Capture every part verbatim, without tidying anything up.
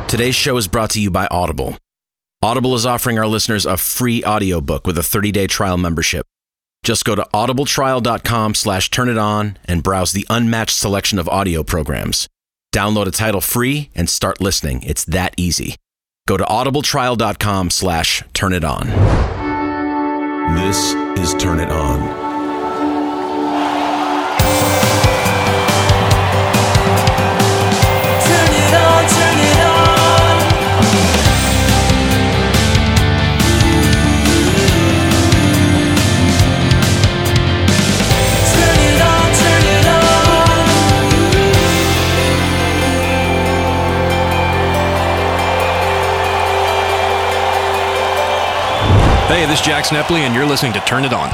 Today's show is brought to you by Audible. Audible is offering our listeners a free audiobook with a thirty-day trial membership. Just go to audibletrial.com slash turn it on and browse the unmatched selection of audio programs. Download a title free and start listening. It's that easy. Go to audibletrial.com slash turn it on. This is Turn It On. Hey, this is Jack Snepley, and you're listening to Turn It On.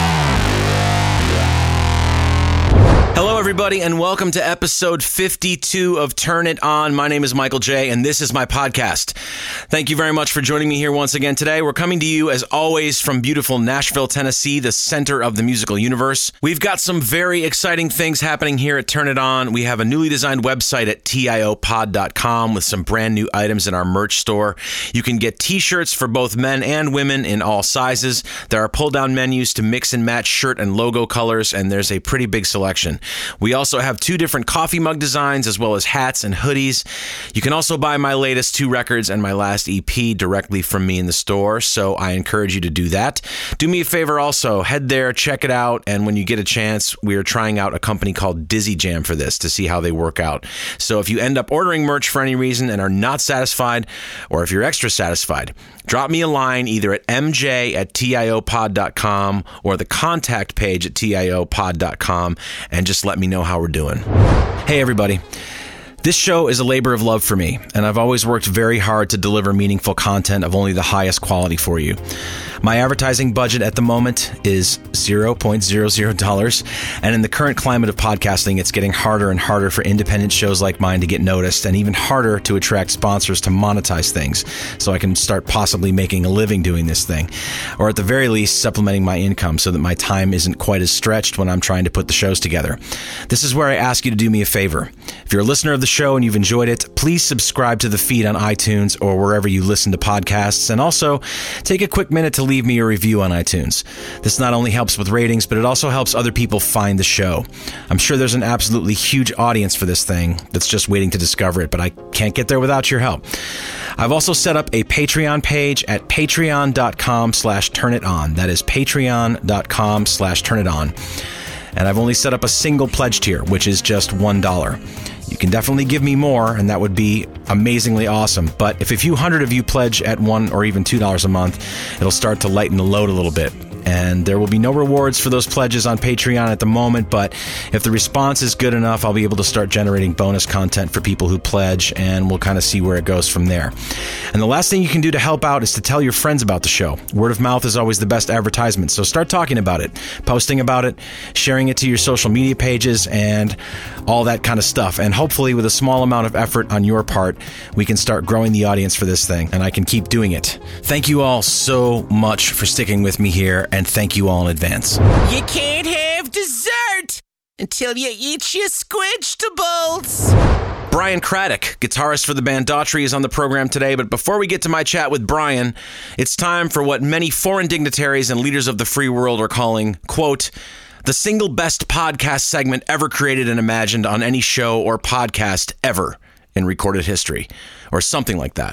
Hello, everybody, and welcome to episode fifty-two of Turn It On. My name is Michael J., and this is my podcast. Thank you very much for joining me here once again today. We're coming to you, as always, from beautiful Nashville, Tennessee, the center of the musical universe. We've got some very exciting things happening here at Turn It On. We have a newly designed website at T I O pod dot com with some brand new items in our merch store. You can get t-shirts for both men and women in all sizes. There are pull-down menus to mix and match shirt and logo colors, and there's a pretty big selection. We also have two different coffee mug designs as well as hats and hoodies. You can also buy my latest two records and my last E P directly from me in the store, so I encourage you to do that. Do me a favor also, head there, check it out, and when you get a chance, we are trying out a company called Dizzy Jam for this to see how they work out. So if you end up ordering merch for any reason and are not satisfied, or if you're extra satisfied, drop me a line either at m j at T I O pod dot com or the contact page at T I O pod dot com and just let me know how we're doing. Hey, everybody. This show is a labor of love for me, and I've always worked very hard to deliver meaningful content of only the highest quality for you. My advertising budget at the moment is zero point zero zero dollars, and in the current climate of podcasting, it's getting harder and harder for independent shows like mine to get noticed, and even harder to attract sponsors to monetize things, so I can start possibly making a living doing this thing, or at the very least, supplementing my income so that my time isn't quite as stretched when I'm trying to put the shows together. This is where I ask you to do me a favor. If you're a listener of the show and you've enjoyed it, please subscribe to the feed on iTunes or wherever you listen to podcasts, and also take a quick minute to leave me a review on iTunes. This not only helps with ratings, but it also helps other people find the show. I'm sure there's an absolutely huge audience for this thing that's just waiting to discover it, but I can't get there without your help. I've also set up a Patreon page at patreon.com slash turn it on. That is patreon.com slash turn it on. And I've only set up a single pledge tier, which is just one dollar. You can definitely give me more, and that would be amazingly awesome. But if a few hundred of you pledge at one or even two dollars a month, it'll start to lighten the load a little bit. And there will be no rewards for those pledges on Patreon at the moment, but if the response is good enough, I'll be able to start generating bonus content for people who pledge, and we'll kind of see where it goes from there. And the last thing you can do to help out is to tell your friends about the show. Word of mouth is always the best advertisement, so start talking about it, posting about it, sharing it to your social media pages, and all that kind of stuff. And hopefully, with a small amount of effort on your part, we can start growing the audience for this thing, and I can keep doing it. Thank you all so much for sticking with me here, and thank you all in advance. You can't have dessert until you eat your squidgetables. Brian Craddock, guitarist for the band Daughtry, is on the program today, but before we get to my chat with Brian, it's time for what many foreign dignitaries and leaders of the free world are calling, quote, the single best podcast segment ever created and imagined on any show or podcast ever in recorded history, or something like that,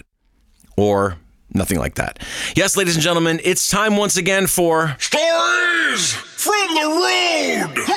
or nothing like that. Yes, ladies and gentlemen, it's time once again for Stories from the Road.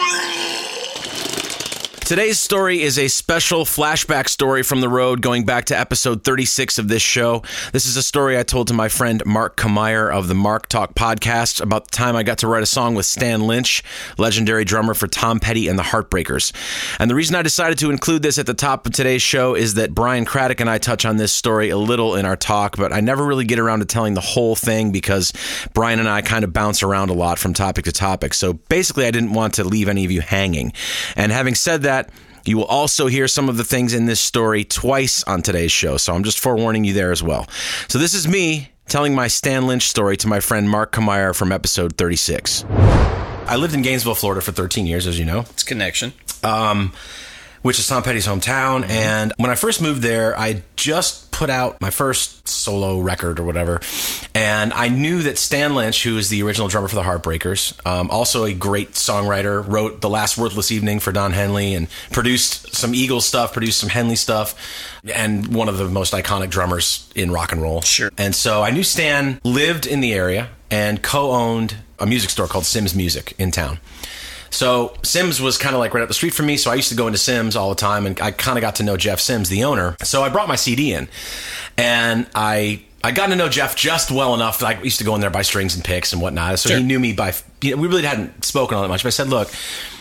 Today's story is a special flashback story from the road going back to episode thirty-six of this show. This is a story I told to my friend Mark Kmeyer of the Mark Talk podcast about the time I got to write a song with Stan Lynch, legendary drummer for Tom Petty and the Heartbreakers. And the reason I decided to include this at the top of today's show is that Brian Craddock and I touch on this story a little in our talk, but I never really get around to telling the whole thing because Brian and I kind of bounce around a lot from topic to topic. So basically, I didn't want to leave any of you hanging. And having said that, you will also hear some of the things in this story twice on today's show, so I'm just forewarning you there as well. So this is me telling my Stan Lynch story to my friend Mark Kmeyer from episode thirty-six. I lived in Gainesville, Florida for thirteen years, as you know. It's connection. Um, which is Tom Petty's hometown, and when I first moved there, I just put out my first solo record or whatever. And I knew that Stan Lynch, who is the original drummer for the Heartbreakers, um, also a great songwriter, wrote The Last Worthless Evening for Don Henley and produced some Eagles stuff, produced some Henley stuff, and one of the most iconic drummers in rock and roll. Sure. And so I knew Stan lived in the area and co-owned a music store called Sims Music in town. So Sims was kind of like right up the street from me, so I used to go into Sims all the time, and I kind of got to know Jeff Sims, the owner. So I brought my C D in, and I I got to know Jeff just well enough that I used to go in there buy strings and picks and whatnot. So sure. He knew me by, you know, we really hadn't spoken all that much, but I said, look,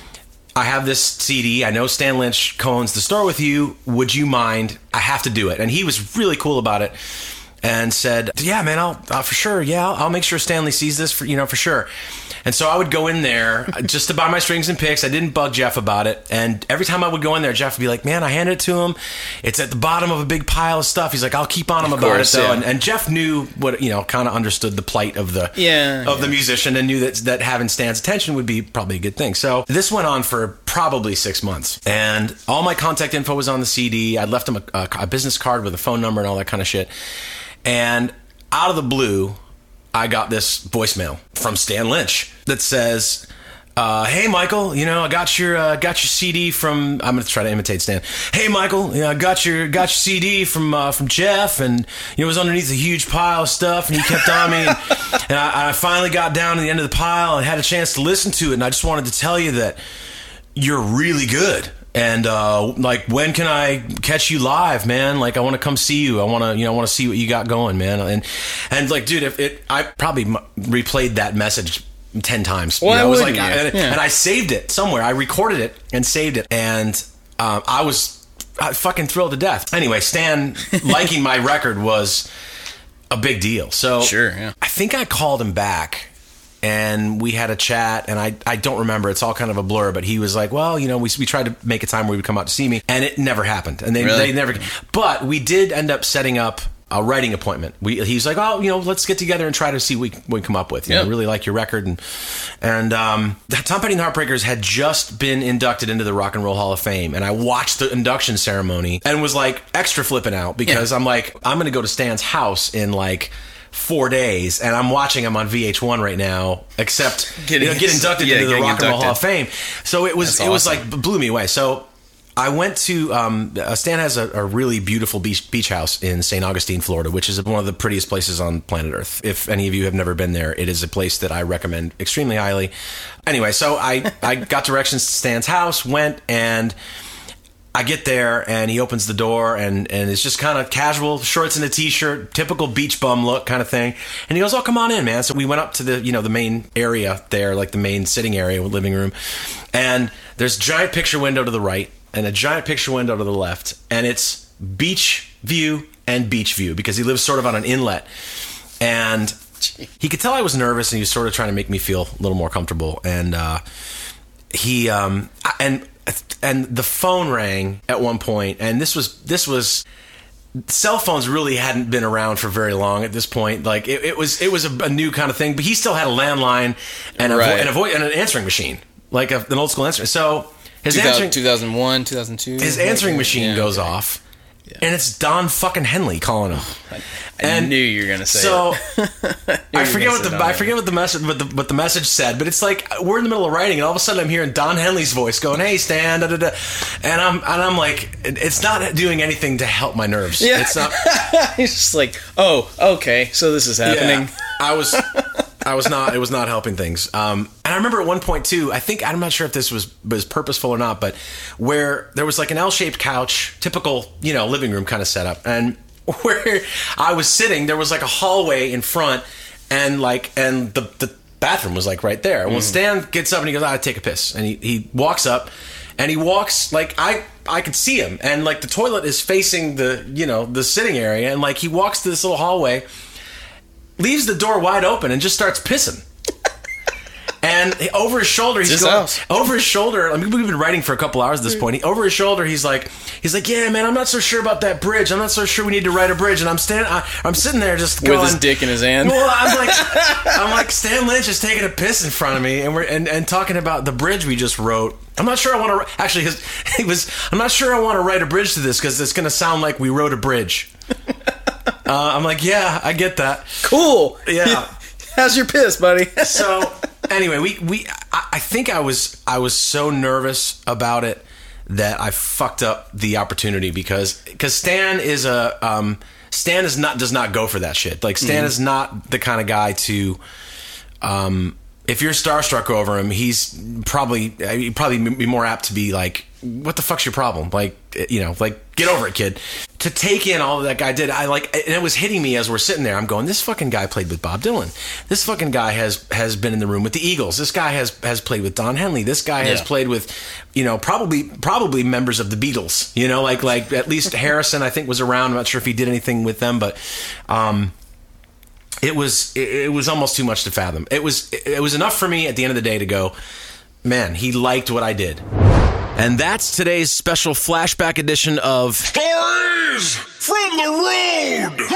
I have this C D. I know Stan Lynch co-owns the store with you. Would you mind? I have to do it. And he was really cool about it and said, yeah, man, I'll, I'll for sure. Yeah, I'll, I'll make sure Stanley sees this for, you know, for sure. And so I would go in there just to buy my strings and picks. I didn't bug Jeff about it. And every time I would go in there, Jeff would be like, man, I handed it to him. It's at the bottom of a big pile of stuff. He's like, I'll keep on him of about course, it, though. Yeah. And, and Jeff knew what, you know, kind of understood the plight of the yeah, of yeah. the musician and knew that, that having Stan's attention would be probably a good thing. So this went on for probably six months. And all my contact info was on the C D. I left him a, a, a business card with a phone number and all that kind of shit. And out of the blue, I got this voicemail from Stan Lynch that says, uh, hey, Michael, you know, I got your uh, got your C D from, I'm going to try to imitate Stan. Hey, Michael, you know, I got your got your C D from uh, from Jeff, and you know, it was underneath a huge pile of stuff, and he kept on me, and, and I, I finally got down to the end of the pile and had a chance to listen to it, and I just wanted to tell you that you're really good. And, uh, like, when can I catch you live, man? Like, I want to come see you. I want to, you know, I want to see what you got going, man. And, and like, dude, if it, I probably m- replayed that message ten times. Well, you know, I was like, I, and, yeah. and I saved it somewhere. I recorded it and saved it. And, um, I was I fucking thrilled to death. Anyway, Stan liking my record was a big deal. So sure, yeah. I think I called him back. And we had a chat, and I, I don't remember. It's all kind of a blur, but he was like, well, you know, we we tried to make a time where he would come out to see me, and it never happened. And they, really? they never. But we did end up setting up a writing appointment. We He's like, oh, you know, let's get together and try to see what we, what we come up with. You yeah. know, I really like your record. And and um, Tom Petty and the Heartbreakers had just been inducted into the Rock and Roll Hall of Fame, and I watched the induction ceremony and was like extra flipping out because yeah. I'm like, I'm going to go to Stan's house in like four days, and I'm watching him on V H one right now, except getting, you know, get inducted yeah, into the Rock inducted. and Roll Hall of Fame. So it was That's it awesome. was like blew me away. So I went to um, uh, Stan has a, a really beautiful beach beach house in Saint Augustine, Florida, which is one of the prettiest places on planet Earth. If any of you have never been there, it is a place that I recommend extremely highly. Anyway, so I I got directions to Stan's house, went, and I get there, and he opens the door, and, and it's just kind of casual, shorts and a t-shirt, typical beach bum look kind of thing. And he goes, oh, come on in, man. So we went up to the, you know, the main area there, like the main sitting area, living room. And there's a giant picture window to the right and a giant picture window to the left. And it's beach view and beach view because he lives sort of on an inlet. And he could tell I was nervous, and he was sort of trying to make me feel a little more comfortable. And uh, he, um, and... And the phone rang at one point, and this was this was cell phones really hadn't been around for very long at this point. Like it, it was it was a, a new kind of thing, but he still had a landline and a, right. vo- and, a vo- and an answering machine, like a, an old school answering. So his two thousand, answering two thousand one, two thousand two his answering machine yeah, goes okay. off, yeah. and it's Don fucking Henley calling him. I, I and knew you were gonna say so. it. I forget what the I forget what the message what the what the message said, but it's like we're in the middle of writing, and all of a sudden I'm hearing Don Henley's voice going, "Hey, Stan," da, da, da. and I'm and I'm like, it's not doing anything to help my nerves. Yeah. It's not. He's just like, oh, okay, so this is happening. Yeah, I was. I was not. It was not helping things. Um, and I remember at one point too. I think I'm not sure if this was was purposeful or not, but where there was like an L-shaped couch, typical, you know, living room kind of setup, and where I was sitting, there was like a hallway in front, and like and the the bathroom was like right there. Mm. Well, Stan gets up and he goes, "I gotta take a piss," and he he walks up, and he walks like I I could see him, and like the toilet is facing the you know the sitting area, and like he walks to this little hallway. Leaves the door wide open and just starts pissing. And over his shoulder, he's going, house. over his shoulder. I mean, we've been writing for a couple hours at this point. He, over his shoulder, he's like, he's like, yeah, man, I'm not so sure about that bridge. I'm not so sure we need to write a bridge. And I'm standing, I'm sitting there just going, with his dick in his hand. Well, I'm like, I'm like, Stan Lynch is taking a piss in front of me, and we're and, and talking about the bridge we just wrote. I'm not sure I want to actually. His, he was. I'm not sure I want to write a bridge to this because it's going to sound like we wrote a bridge. Uh, I'm like, yeah, I get that. Cool. Yeah. How's your piss, buddy? So anyway, we we I, I think I was I was so nervous about it that I fucked up the opportunity because because Stan is a um, Stan is not does not go for that shit. Like Stan mm-hmm. is not the kind of guy to um, if you're starstruck over him, he's probably he'd probably be more apt to be like, what the fuck's your problem? Like, you know, like, get over it, kid. To take in all that guy did, I like, and it was hitting me as we're sitting there. I'm going, this fucking guy played with Bob Dylan. This fucking guy has has been in the room with the Eagles. This guy has has played with Don Henley. This guy has Yeah. played with, you know, probably probably members of the Beatles. You know, like like at least Harrison, I think, was around. I'm not sure if he did anything with them, but um, it was it, it was almost too much to fathom. It was it was enough for me at the end of the day to go, man, he liked what I did. And that's today's special flashback edition of Stories from the Road.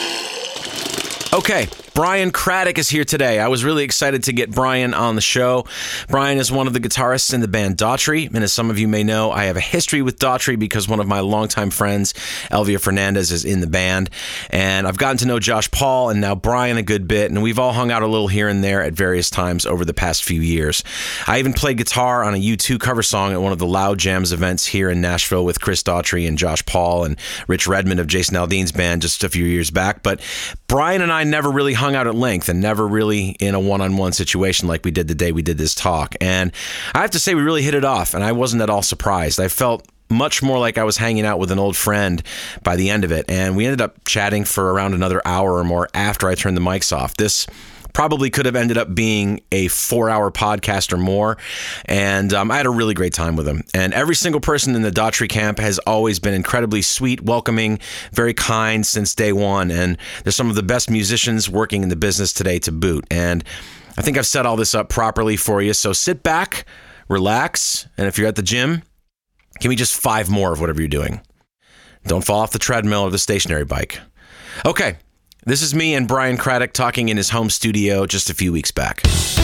Okay, Brian Craddock is here today. I was really excited to get Brian on the show. Brian is one of the guitarists in the band Daughtry, and as some of you may know, I have a history with Daughtry because one of my longtime friends, Elvia Fernandez, is in the band, and I've gotten to know Josh Paul and now Brian a good bit, and we've all hung out a little here and there at various times over the past few years. I even played guitar on a U two cover song at one of the Loud Jams events here in Nashville with Chris Daughtry and Josh Paul and Rich Redmond of Jason Aldean's band just a few years back, but Brian and I never really hung out at length and never really in a one-on-one situation like we did the day we did this talk. And I have to say we really hit it off, and I wasn't at all surprised. I felt much more like I was hanging out with an old friend by the end of it, and we ended up chatting for around another hour or more after I turned the mics off. This probably could have ended up being a four-hour podcast or more, and um, I had a really great time with him. And every single person in the Daughtry camp has always been incredibly sweet, welcoming, very kind since day one, and they're some of the best musicians working in the business today to boot. And I think I've set all this up properly for you, so sit back, relax, and if you're at the gym, give me just five more of whatever you're doing. Don't fall off the treadmill or the stationary bike. Okay. This is me and Brian Craddock talking in his home studio just a few weeks back.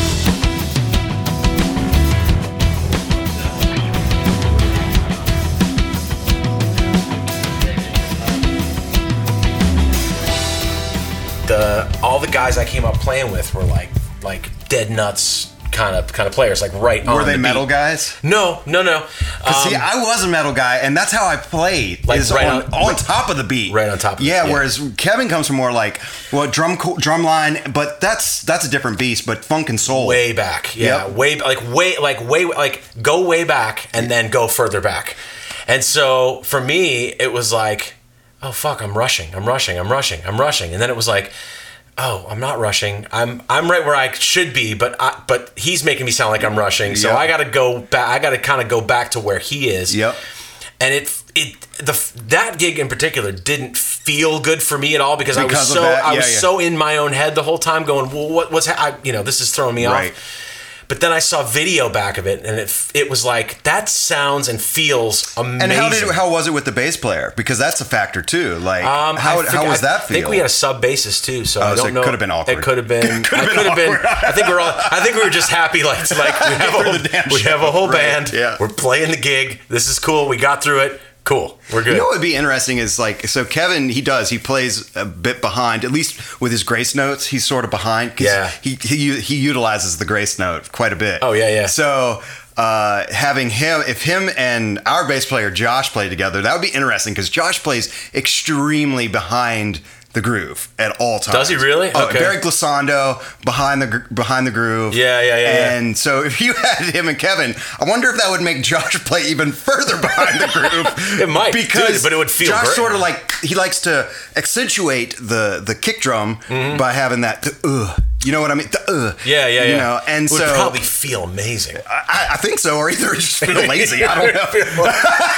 The all the guys I came up playing with were like like dead nuts kind of kind of players, like right on Were they the metal beat. guys? No, no, no. Um, See, I was a metal guy, and that's how I played. Like is right on, on- on right- top of the beat, right on top of it, yeah, yeah. Whereas Kevin comes from more like well, drum co- drum line, but that's that's a different beast. But funk and soul, way back, yeah, Yep. way like way like way like go way back and then go further back. And so for me, it was like, oh fuck, I'm rushing, I'm rushing, I'm rushing, I'm rushing, and then it was like, oh, I'm not rushing. I'm I'm right where I should be, but I, but he's making me sound like I'm rushing. So Yep. I got to go back. I got to kind of go back to where he is. Yep. And it it the that gig in particular didn't feel good for me at all because, I was Because of so that? I Yeah, was yeah. so in my own head the whole time, going, well, what what's ha- I, you know this is throwing me Right. off. But then I saw video back of it, and it it was like that sounds and feels amazing. And how did how was it with the bass player? Because that's a factor too. Like Um, how I think- how was I that feel? think we had a sub bassist too, so Oh, I so don't it know. could have been awkward. It could have been. Could have I been could have been. awkward. I think we're all. I think we were just happy, like to like we have a For whole, the damn we show. have a whole Right, band. yeah. We're playing the gig. This is cool. We got through it. Cool. We're good. You know what would be interesting is like so Kevin he does he plays a bit behind, at least with his grace notes he's sort of behind 'cause Yeah. he, he he utilizes the grace note quite a bit. Oh, yeah, yeah. So uh, having him if him and our bass player Josh play together, that would be interesting because Josh plays extremely behind the groove at all times. Does he really? Oh, Okay. very glissando behind the gr- behind the groove. Yeah, yeah, yeah, yeah. And so if you had him and Kevin, I wonder if that would make Josh play even further behind the groove. It might, because dude, but it would feel Josh great. sort of like he likes to accentuate the the kick drum by having that the, uh, you know what I mean? The, uh, Mm-hmm. Yeah, yeah, you yeah. know, and it would so probably feel amazing. I, I think so, or either just feel lazy. I don't know.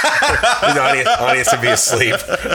the audience, audience would be asleep.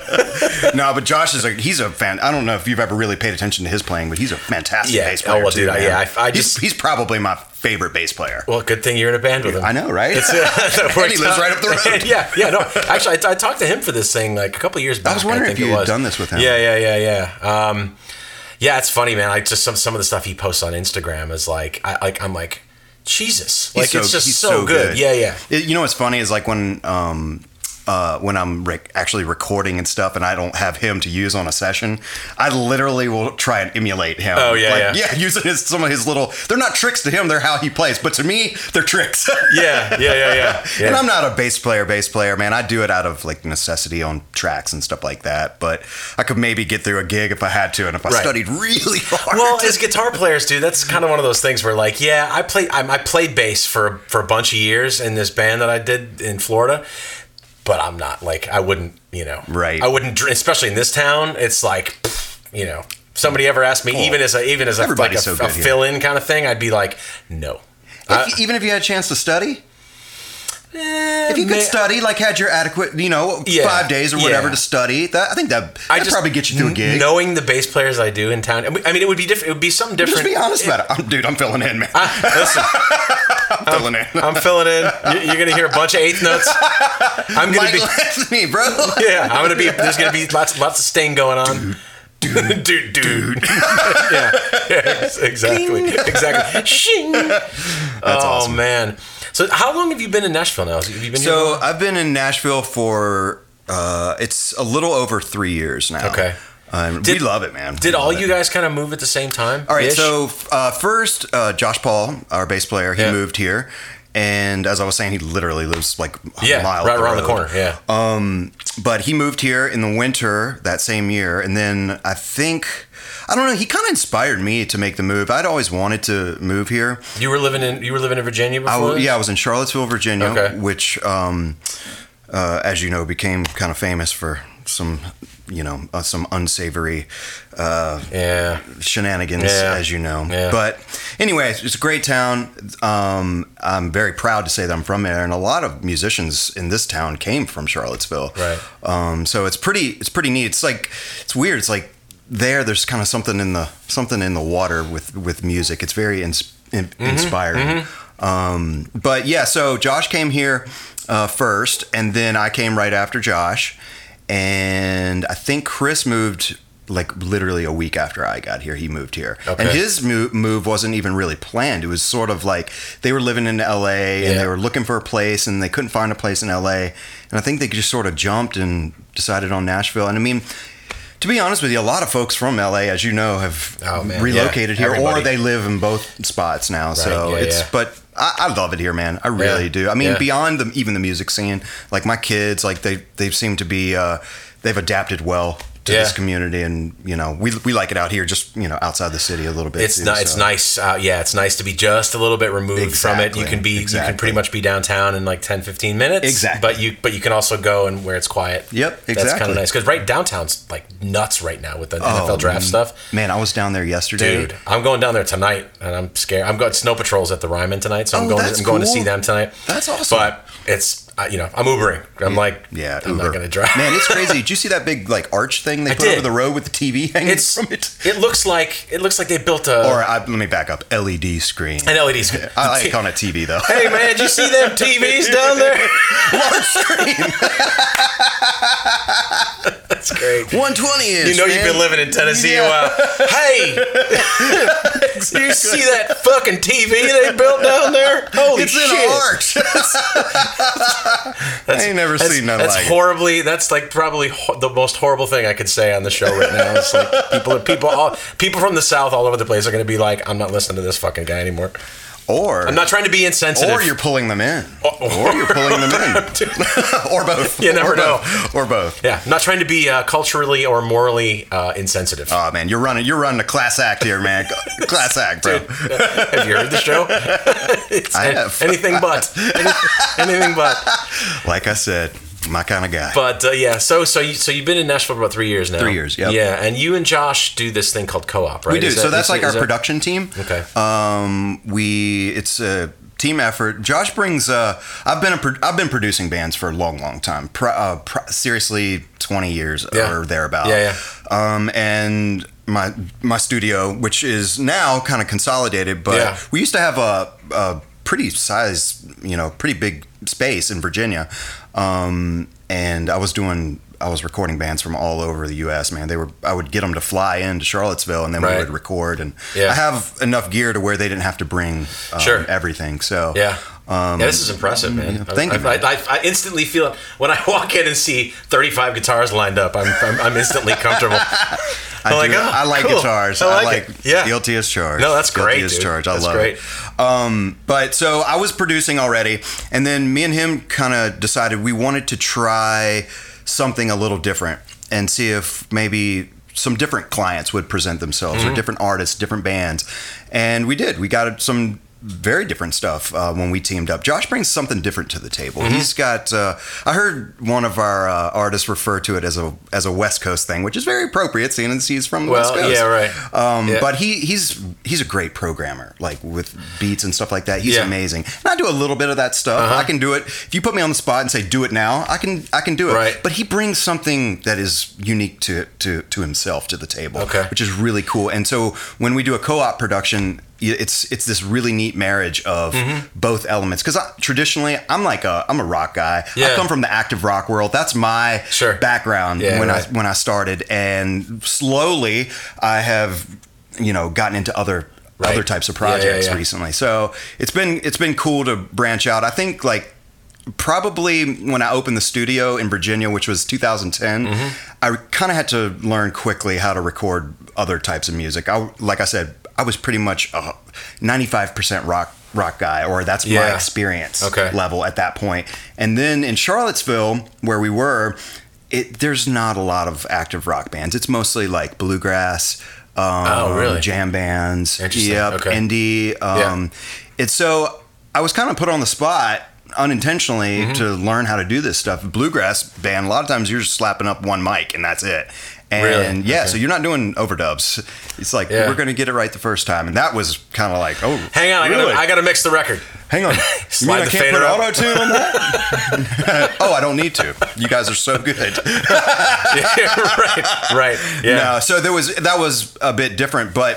No, but Josh is a he's a fan. I don't know if you've ever really paid attention to his playing, but he's a fantastic Yeah. bass player. Oh, well, too, dude, I- man. yeah, I- I He's- just- he's probably my favorite bass player. Well, good thing you're in a band with him. I know, right? It's, uh, that And he worked lives out. right up the road. yeah, yeah. No, actually, I, I talked to him for this thing like a couple of years back. was wondering think if you it had was. done this with him. Yeah, yeah, yeah, yeah. Um, yeah, it's funny, man. Like just some some of the stuff he posts on Instagram is like, I like, I'm like, Jesus, like He's so- it's just he's so, so good. good. Yeah, yeah. It- you know what's funny is like when um, uh, when I'm rec- actually recording and stuff, and I don't have him to use on a session, I literally will try and emulate him. Oh, yeah, like, yeah. using his, some of his little. They're not tricks to him; they're how he plays. But to me, they're tricks. Yeah, yeah, yeah, yeah. yeah. And I'm not a bass player, bass player, man. I do it out of like necessity on tracks and stuff like that. But I could maybe get through a gig if I had to, and if I Right. studied really hard. Well, as guitar players, dude, that's kind of one of those things where, like, yeah, I played, I, I played bass for for a bunch of years in this band that I did in Florida, but I'm not like I wouldn't, you know, Right. I wouldn't, dr- especially in this town. It's like, pff, you know, somebody ever asked me, Oh, even as a even as a like a, everybody's so a good here. fill-in kind of thing, I'd be like, no. If, even if you had a chance to study, Eh, if you could may- study, like had your adequate, you know, Yeah, five days or whatever yeah. to study, that I think that I that probably get you through a gig. Knowing the bass players I do in town, I mean, it would be different. It would be something different. Just be honest about it. I'm, dude, I'm filling in, man. I, listen, I'm filling in. I'm filling in. You- You're gonna hear a bunch of eighth notes. I'm gonna Michael be. Anthony, bro. Yeah, I'm gonna be. There's gonna be lots, lots of sting going on. Dude, dude, dude. yeah, yeah, exactly, exactly. Shing. That's oh awesome. man. So, how long have you been in Nashville now? Have you been here So long? I've been in Nashville for uh, it's a little over three years now. Okay. Um, Did- we love it, man. Did We all love you it. guys kind of move at the same time? All right, Ish? so uh, first, uh, Josh Paul, our bass player, he Yeah. moved here, and as I was saying, he literally lives like a yeah, mile right up the around the road. corner. Yeah. Um, but he moved here in the winter that same year, and then I think I don't know. He kind of inspired me to make the move. I'd always wanted to move here. you were living in you were living in Virginia I before. w- this? yeah, I was in Charlottesville, Virginia, Okay. which, um, uh, as you know, became kind of famous for some, you know, uh, some unsavory uh, Yeah. shenanigans, Yeah. as you know. Yeah. But anyway, it's a great town. Um, I'm very proud to say that I'm from there, and a lot of musicians in this town came from Charlottesville. Right. Um, so it's pretty. It's pretty neat. It's like it's weird. It's like there. There's kind of something in the something in the water with with music. It's very ins- in, Mm-hmm. inspiring. Um, but yeah, so Josh came here uh, first, and then I came right after Josh, and I think Chris moved like literally a week after I got here. He moved here, Okay. and his move, move wasn't even really planned. It was sort of like they were living in L A and Yeah. they were looking for a place, and they couldn't find a place in L A, and I think they just sort of jumped and decided on Nashville. And I mean, to be honest with you, a lot of folks from L A, as you know, have Oh, man, relocated yeah, here, or everybody. they live in both spots now. so yeah, it's, yeah. but I, I love it here, man. I really Yeah, do. I mean, yeah. beyond the, even the music scene, like my kids, like they they seem to be, uh, they've adapted well to Yeah. this community, and you know, we we like it out here, just you know, outside the city a little bit. It's too, ni- it's so. nice. Uh, yeah, it's nice to be just a little bit removed from it. You Exactly, can be you can exactly. pretty much be downtown in like ten, fifteen minutes. Exactly. But you but you can also go and where it's quiet. Yep, That's kind exactly. of nice because right downtown's like nuts right now with the N F L Oh, draft stuff. Man, I was down there yesterday. Dude, I'm going down there tonight, and I'm scared. I'm going snow patrols at the Ryman tonight, so I'm Oh, going. To, that's I'm going to cool. see them tonight. That's awesome. But it's uh, you know I'm Ubering. I'm like Yeah, I'm Uber. not going to drive. Man, it's crazy. Did you see that big like arch thing they I put did. over the road with the T V hanging It's from it? it looks like it looks like they built a Or I, let me back up. L E D screen. an L E D screen. I like calling it T V though. Hey man, did you see them T Vs down there? Large screen. That's great. one twenty inch. You know you've been living in Tennessee a while. Hey, do you see that fucking T V they built down there? Holy It's shit! in an arch. I ain't never That's, seen nothing that's like it. horribly. That's like probably ho- the most horrible thing I could say on the show right now. It's like people, people, all, people from the South all over the place are going to be like, "I'm not listening to this fucking guy anymore." Or I'm not trying to be insensitive. or you're pulling them in. Or- Or you're pulling them in. Or both. You never or know. Both. Or both. Yeah, I'm not trying to be uh, culturally or morally uh, insensitive. Oh man, you're running you're running a class act here, man. Class act, bro. Dude, have you heard the show? It's I an- have. anything but Any- anything but. Like I said, my kind of guy. But uh, yeah, so so you, so you've been in Nashville for about three years now. Three years, yep. Yeah, and you and Josh do this thing called Co-op, right? We do. Is so that- that's is- like is our that- production team. Okay. Um, we it's a team effort. Josh brings. Uh, I've been a pro- I've been producing bands for a long, long time. Pro, uh, pro, seriously, twenty years Yeah. or thereabout. Yeah, Um, and my my studio, which is now kind of consolidated, but Yeah. we used to have a, a pretty size, you know, pretty big space in Virginia. Um, and I was doing. I was recording bands from all over the U S, man. They were. I would get them to fly into Charlottesville, and then Right. we would record. And Yeah. I have enough gear to where they didn't have to bring um, Sure. everything. So Yeah. Um, yeah, this is impressive, man. Yeah, thank I, you. I, I, I instantly feel it when I walk in and see thirty-five guitars lined up. I'm I'm, I'm instantly comfortable. I, I'm like, do, oh, I like cool. guitars. I I like, like, it. Yeah. Guilty as Charged. No, that's great, Guilty as dude. Charged. I That's love great. it. Um, but so I was producing already, and then me and him kind of decided we wanted to try something a little different and see if maybe some different clients would present themselves, Mm-hmm. or different artists, different bands. And we did. We got some very different stuff uh, when we teamed up. Josh brings something different to the table. Mm-hmm. He's got. Uh, I heard one of our uh, artists refer to it as a as a West Coast thing, which is very appropriate, seeing as he's from the Well, West Coast. yeah, right. Um, Yeah. But he he's he's a great programmer, like with beats and stuff like that. He's Yeah. amazing. And I do a little bit of that stuff. Uh-huh. I can do it. If you put me on the spot and say do it now, I can I can do it. Right. But he brings something that is unique to to to himself to the table, Okay. which is really cool. And so when we do a co-op production, it's it's this really neat marriage of both elements. Because traditionally, I'm like a I'm a rock guy. Yeah. I come from the active rock world. That's my Sure. background Yeah, when right. I when I started, and slowly I have you know gotten into other Right. other types of Yeah, yeah, projects yeah. recently. So it's been it's been cool to branch out. I think like probably when I opened the studio in Virginia, which was two thousand ten, Mm-hmm. I kind of had to learn quickly how to record other types of music. I like I said, I was pretty much a ninety-five percent rock rock guy, or that's my Yeah. experience Okay. level at that point. And then in Charlottesville, where we were, it, there's not a lot of active rock bands. It's mostly like bluegrass, um, Oh, really? jam bands, Interesting. yep, Okay. indie. Um, It's so I was kind of put on the spot unintentionally Mm-hmm. to learn how to do this stuff. Bluegrass band, a lot of times you're just slapping up one mic and that's it. And Really? yeah, Okay. so you're not doing overdubs. It's like Yeah. we're going to get it right the first time, and that was kind of like, oh, Hang on, I really? gotta, I gotta mix the record. Hang on. You Slide mean I the can't fader put up. auto tune on that? Oh, I don't need to. You guys are so good. Yeah, right, right. Yeah. No, so there was that was a bit different, but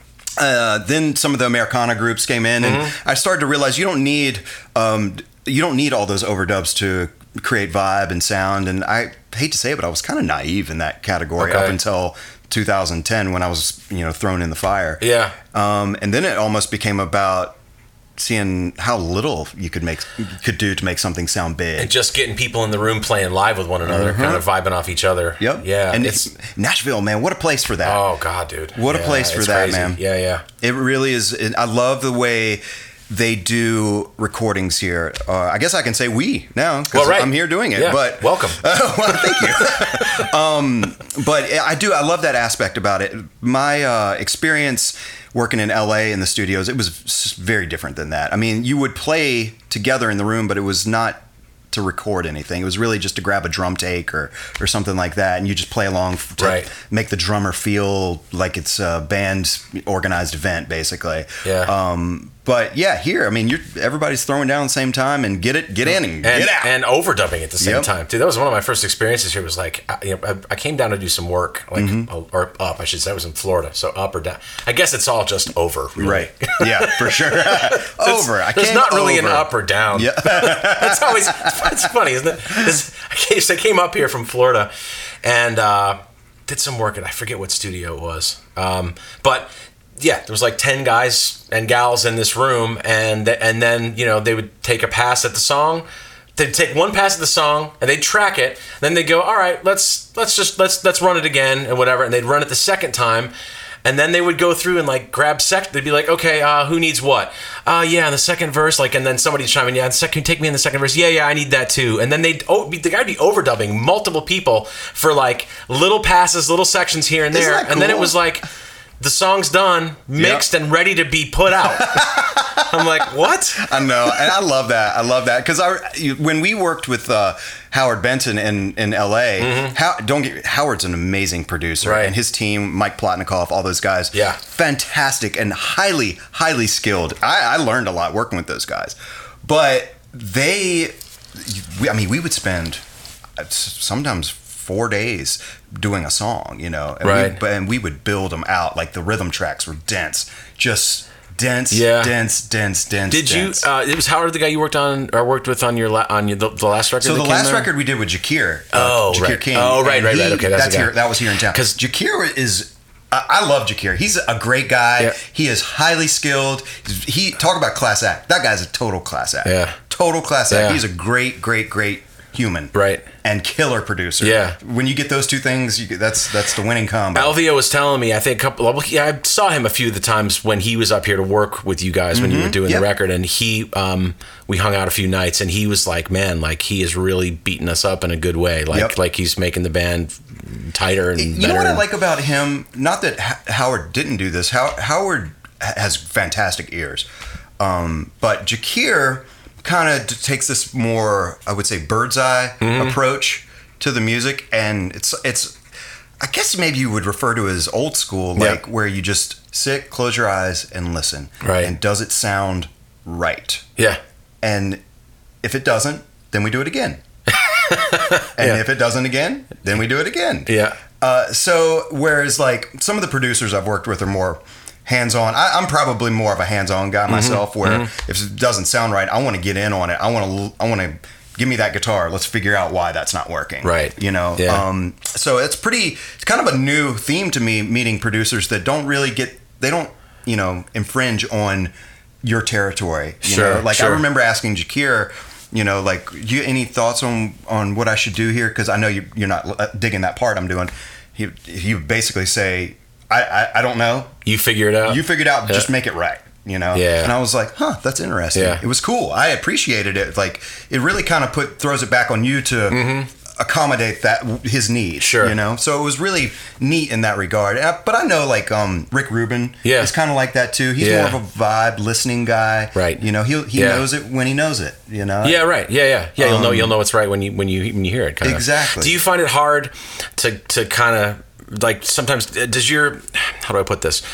uh, then some of the Americana groups came in, and Mm-hmm. I started to realize you don't need um, you don't need all those overdubs to create vibe and sound. And I hate to say it, but I was kind of naive in that category Okay. up until two thousand ten when I was you know thrown in the fire. Yeah. Um, and then it almost became about seeing how little you could make you could do to make something sound big. And just getting people in the room playing live with one another, kind of vibing off each other. Yep. Yeah. And it's it's Nashville, man. What a place for that. oh god, dude. What a Yeah, place for it's that, crazy. man. Yeah, yeah. It really is. It, I love the way they do recordings here. Uh, I guess I can say we now because Well, right. I'm here doing it. Yeah. But Welcome. Uh, well, thank you. um, but I do. I love that aspect about it. My uh, experience working in L A in the studios, it was s- very different than that. I mean, you would play together in the room, but it was not to record anything. It was really just to grab a drum take or or something like that, and you just play along f- to Right. make the drummer feel like it's a band organized event, basically. Yeah. Um, but yeah, here, I mean, you're everybody's throwing down at the same time, and get it, get in, and, and, get out. and overdubbing at the same Yep. time. Dude, that was one of my first experiences here. Was like, I, you know, I, I came down to do some work, like Mm-hmm. or up, I should say. I was in Florida, so up or down. I guess it's all just over, really. Right. Yeah, for sure. Over. I There's came not really over. an up or down. Yeah. That's always it's funny, isn't it? 'Cause I came, so I came up here from Florida and uh, did some work at I forget what studio it was, um, but yeah, there was like ten guys and gals in this room, and th- and then you know they would take a pass at the song. They'd take one pass at the song and they'd track it. Then they'd go, all right, let's let's just let's let's run it again and whatever. And they'd run it the second time. And then they would go through and like grab sec. They'd be like, okay, uh, who needs what? Uh, yeah, in the second verse, like, and then somebody chime in, yeah, the second, take me in the second verse. Yeah, yeah, I need that too. And then they'd, oh, the guy'd be overdubbing multiple people for like little passes, little sections here and Isn't there. that And then it cool? was like, the song's done, mixed, and ready to be put out. I'm like, what? I know, and I love that. I love that because I you- when we worked with uh, Howard Benton in in L A, How, don't get Howard's an amazing producer, Right. and his team, Mike Plotnikoff, all those guys, Yeah. fantastic and highly highly skilled. I, I learned a lot working with those guys, but they, we, I mean, we would spend uh, sometimes four days doing a song, you know, and Right. we, and we would build them out like the rhythm tracks were dense, just dense, Yeah. dense, dense, dense. Did you? dense. Uh, it was Howard, the guy you worked on or worked with on your la- on your, the, the last record. So that the came last there? record we did with Jakir. Oh, uh, Jakir right. King. Oh, right, and right, he- right. Okay, that's that's the guy. here. That was here in town. 'Cause- Jakir is I, I love Jakir. He's a great guy. Yeah. He is highly skilled. He talk about class act. That guy's a total class act. Yeah. Total class act. Yeah. He's a great, great, great human. Right. And killer producer. Yeah. When you get those two things, you, that's that's the winning combo. Alvio was telling me, I think a couple. Well, yeah, I saw him a few of the times when he was up here to work with you guys when you were doing Yep. the record, and he, um, we hung out a few nights, and he was like, "Man, like he is really beating us up in a good way. Like, Yep. like he's making the band tighter and You better." know what I and- like about him? Not that H- Howard didn't do this. How- Howard has fantastic ears, um, but Jakir kind of takes this more, I would say, bird's eye Mm-hmm. approach to the music, and it's it's. I guess maybe you would refer to it as old school, like Yeah. where you just sit, close your eyes, and listen. Right. And does it sound right? Yeah. And if it doesn't, then we do it again. and Yeah. if it doesn't again, then we do it again. Yeah. Uh, so whereas like some of the producers I've worked with are more hands-on. I, I'm probably more of a hands-on guy myself. Where if it doesn't sound right, I want to get in on it. I want to. I want to give me that guitar. Let's figure out why that's not working. Right. You know. Yeah. Um, so it's pretty. It's kind of a new theme to me. Meeting producers that don't really get. They don't. You know, infringe on your territory. You Sure, know? Like sure. I remember asking Jakir. You know, like, you any thoughts on on what I should do here? Because I know you, you're not digging that part I'm doing. He he would basically say, I, I, I don't know. You figure it out. You figured out, Yeah. just make it right. You know? Yeah. And I was like, huh, that's interesting. Yeah. It was cool. I appreciated it. Like, it really kind of put throws it back on you to accommodate that his need. Mm-hmm. Sure. You know? So it was really neat in that regard. And I- But I know, like, um, Rick Rubin Yeah. is kind of like that too. He's Yeah. more of a vibe, listening guy. Right. You know, he he Yeah. knows it when he knows it. You know? Yeah, right. Yeah, yeah, yeah. You'll know. Um, You'll know it's right when you when you when you hear it. Kind Exactly. Do you find it hard to to kind of like sometimes? Does your how do I put this?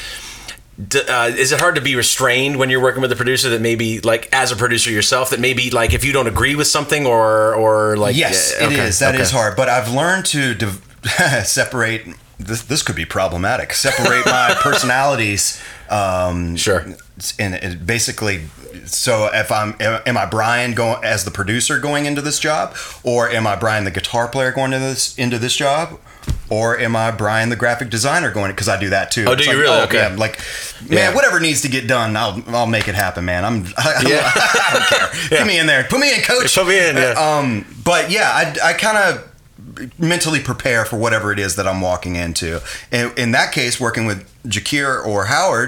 D- uh, is it hard to be restrained when you're working with a producer that maybe like as a producer yourself that maybe like if you don't agree with something or or like Yes, yeah, it okay, is. That is okay. hard. But I've learned to div- separate. This this could be problematic. Separate my personalities. Um, Sure. And it basically, so if I'm, am I Brian going as the producer going into this job, or am I Brian the guitar player going into this into this job? Or am I Brian the graphic designer going? Because I do that too. Oh, do It's you like, really? oh, Okay. yeah, like, man, Yeah. whatever needs to get done, I'll I'll make it happen, man. I'm I, Yeah. I don't care. Yeah. Get me in there. Put me in, coach. Put me in, yeah. Um, but yeah, I I kind of mentally prepare for whatever it is that I'm walking into. And in that case, working with Jakir or Howard,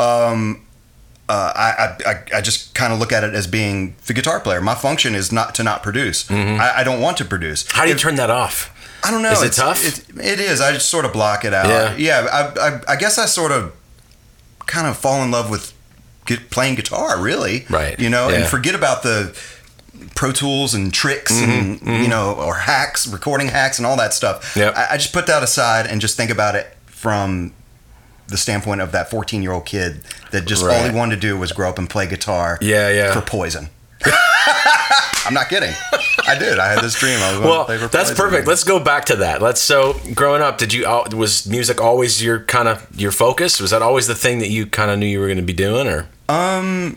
um, uh, I, I I just kind of look at it as being the guitar player. My function is not to not produce. I, I don't want to produce. How do you If- turn that off? I don't know. Is it It's- tough? It, it is. I just sort of block it out. Yeah. Yeah. I, I, I guess I sort of kind of fall in love with get, playing guitar, really. Right. You know, Yeah. and forget about the Pro Tools and tricks and, you know, or hacks, recording hacks and all that stuff. Yep. I, I just put that aside and just think about it from the standpoint of that fourteen-year-old kid that just all Right. he wanted to do was grow up and play guitar Yeah, yeah. for Poison. I'm not kidding. I did. I had this dream. I was going Well, to play for that's Poison. perfect. Let's go back to that. Let's. So, growing up, did you al- was music always your kind of your focus? Was that always the thing that you kind of knew you were going to be doing, or? Um,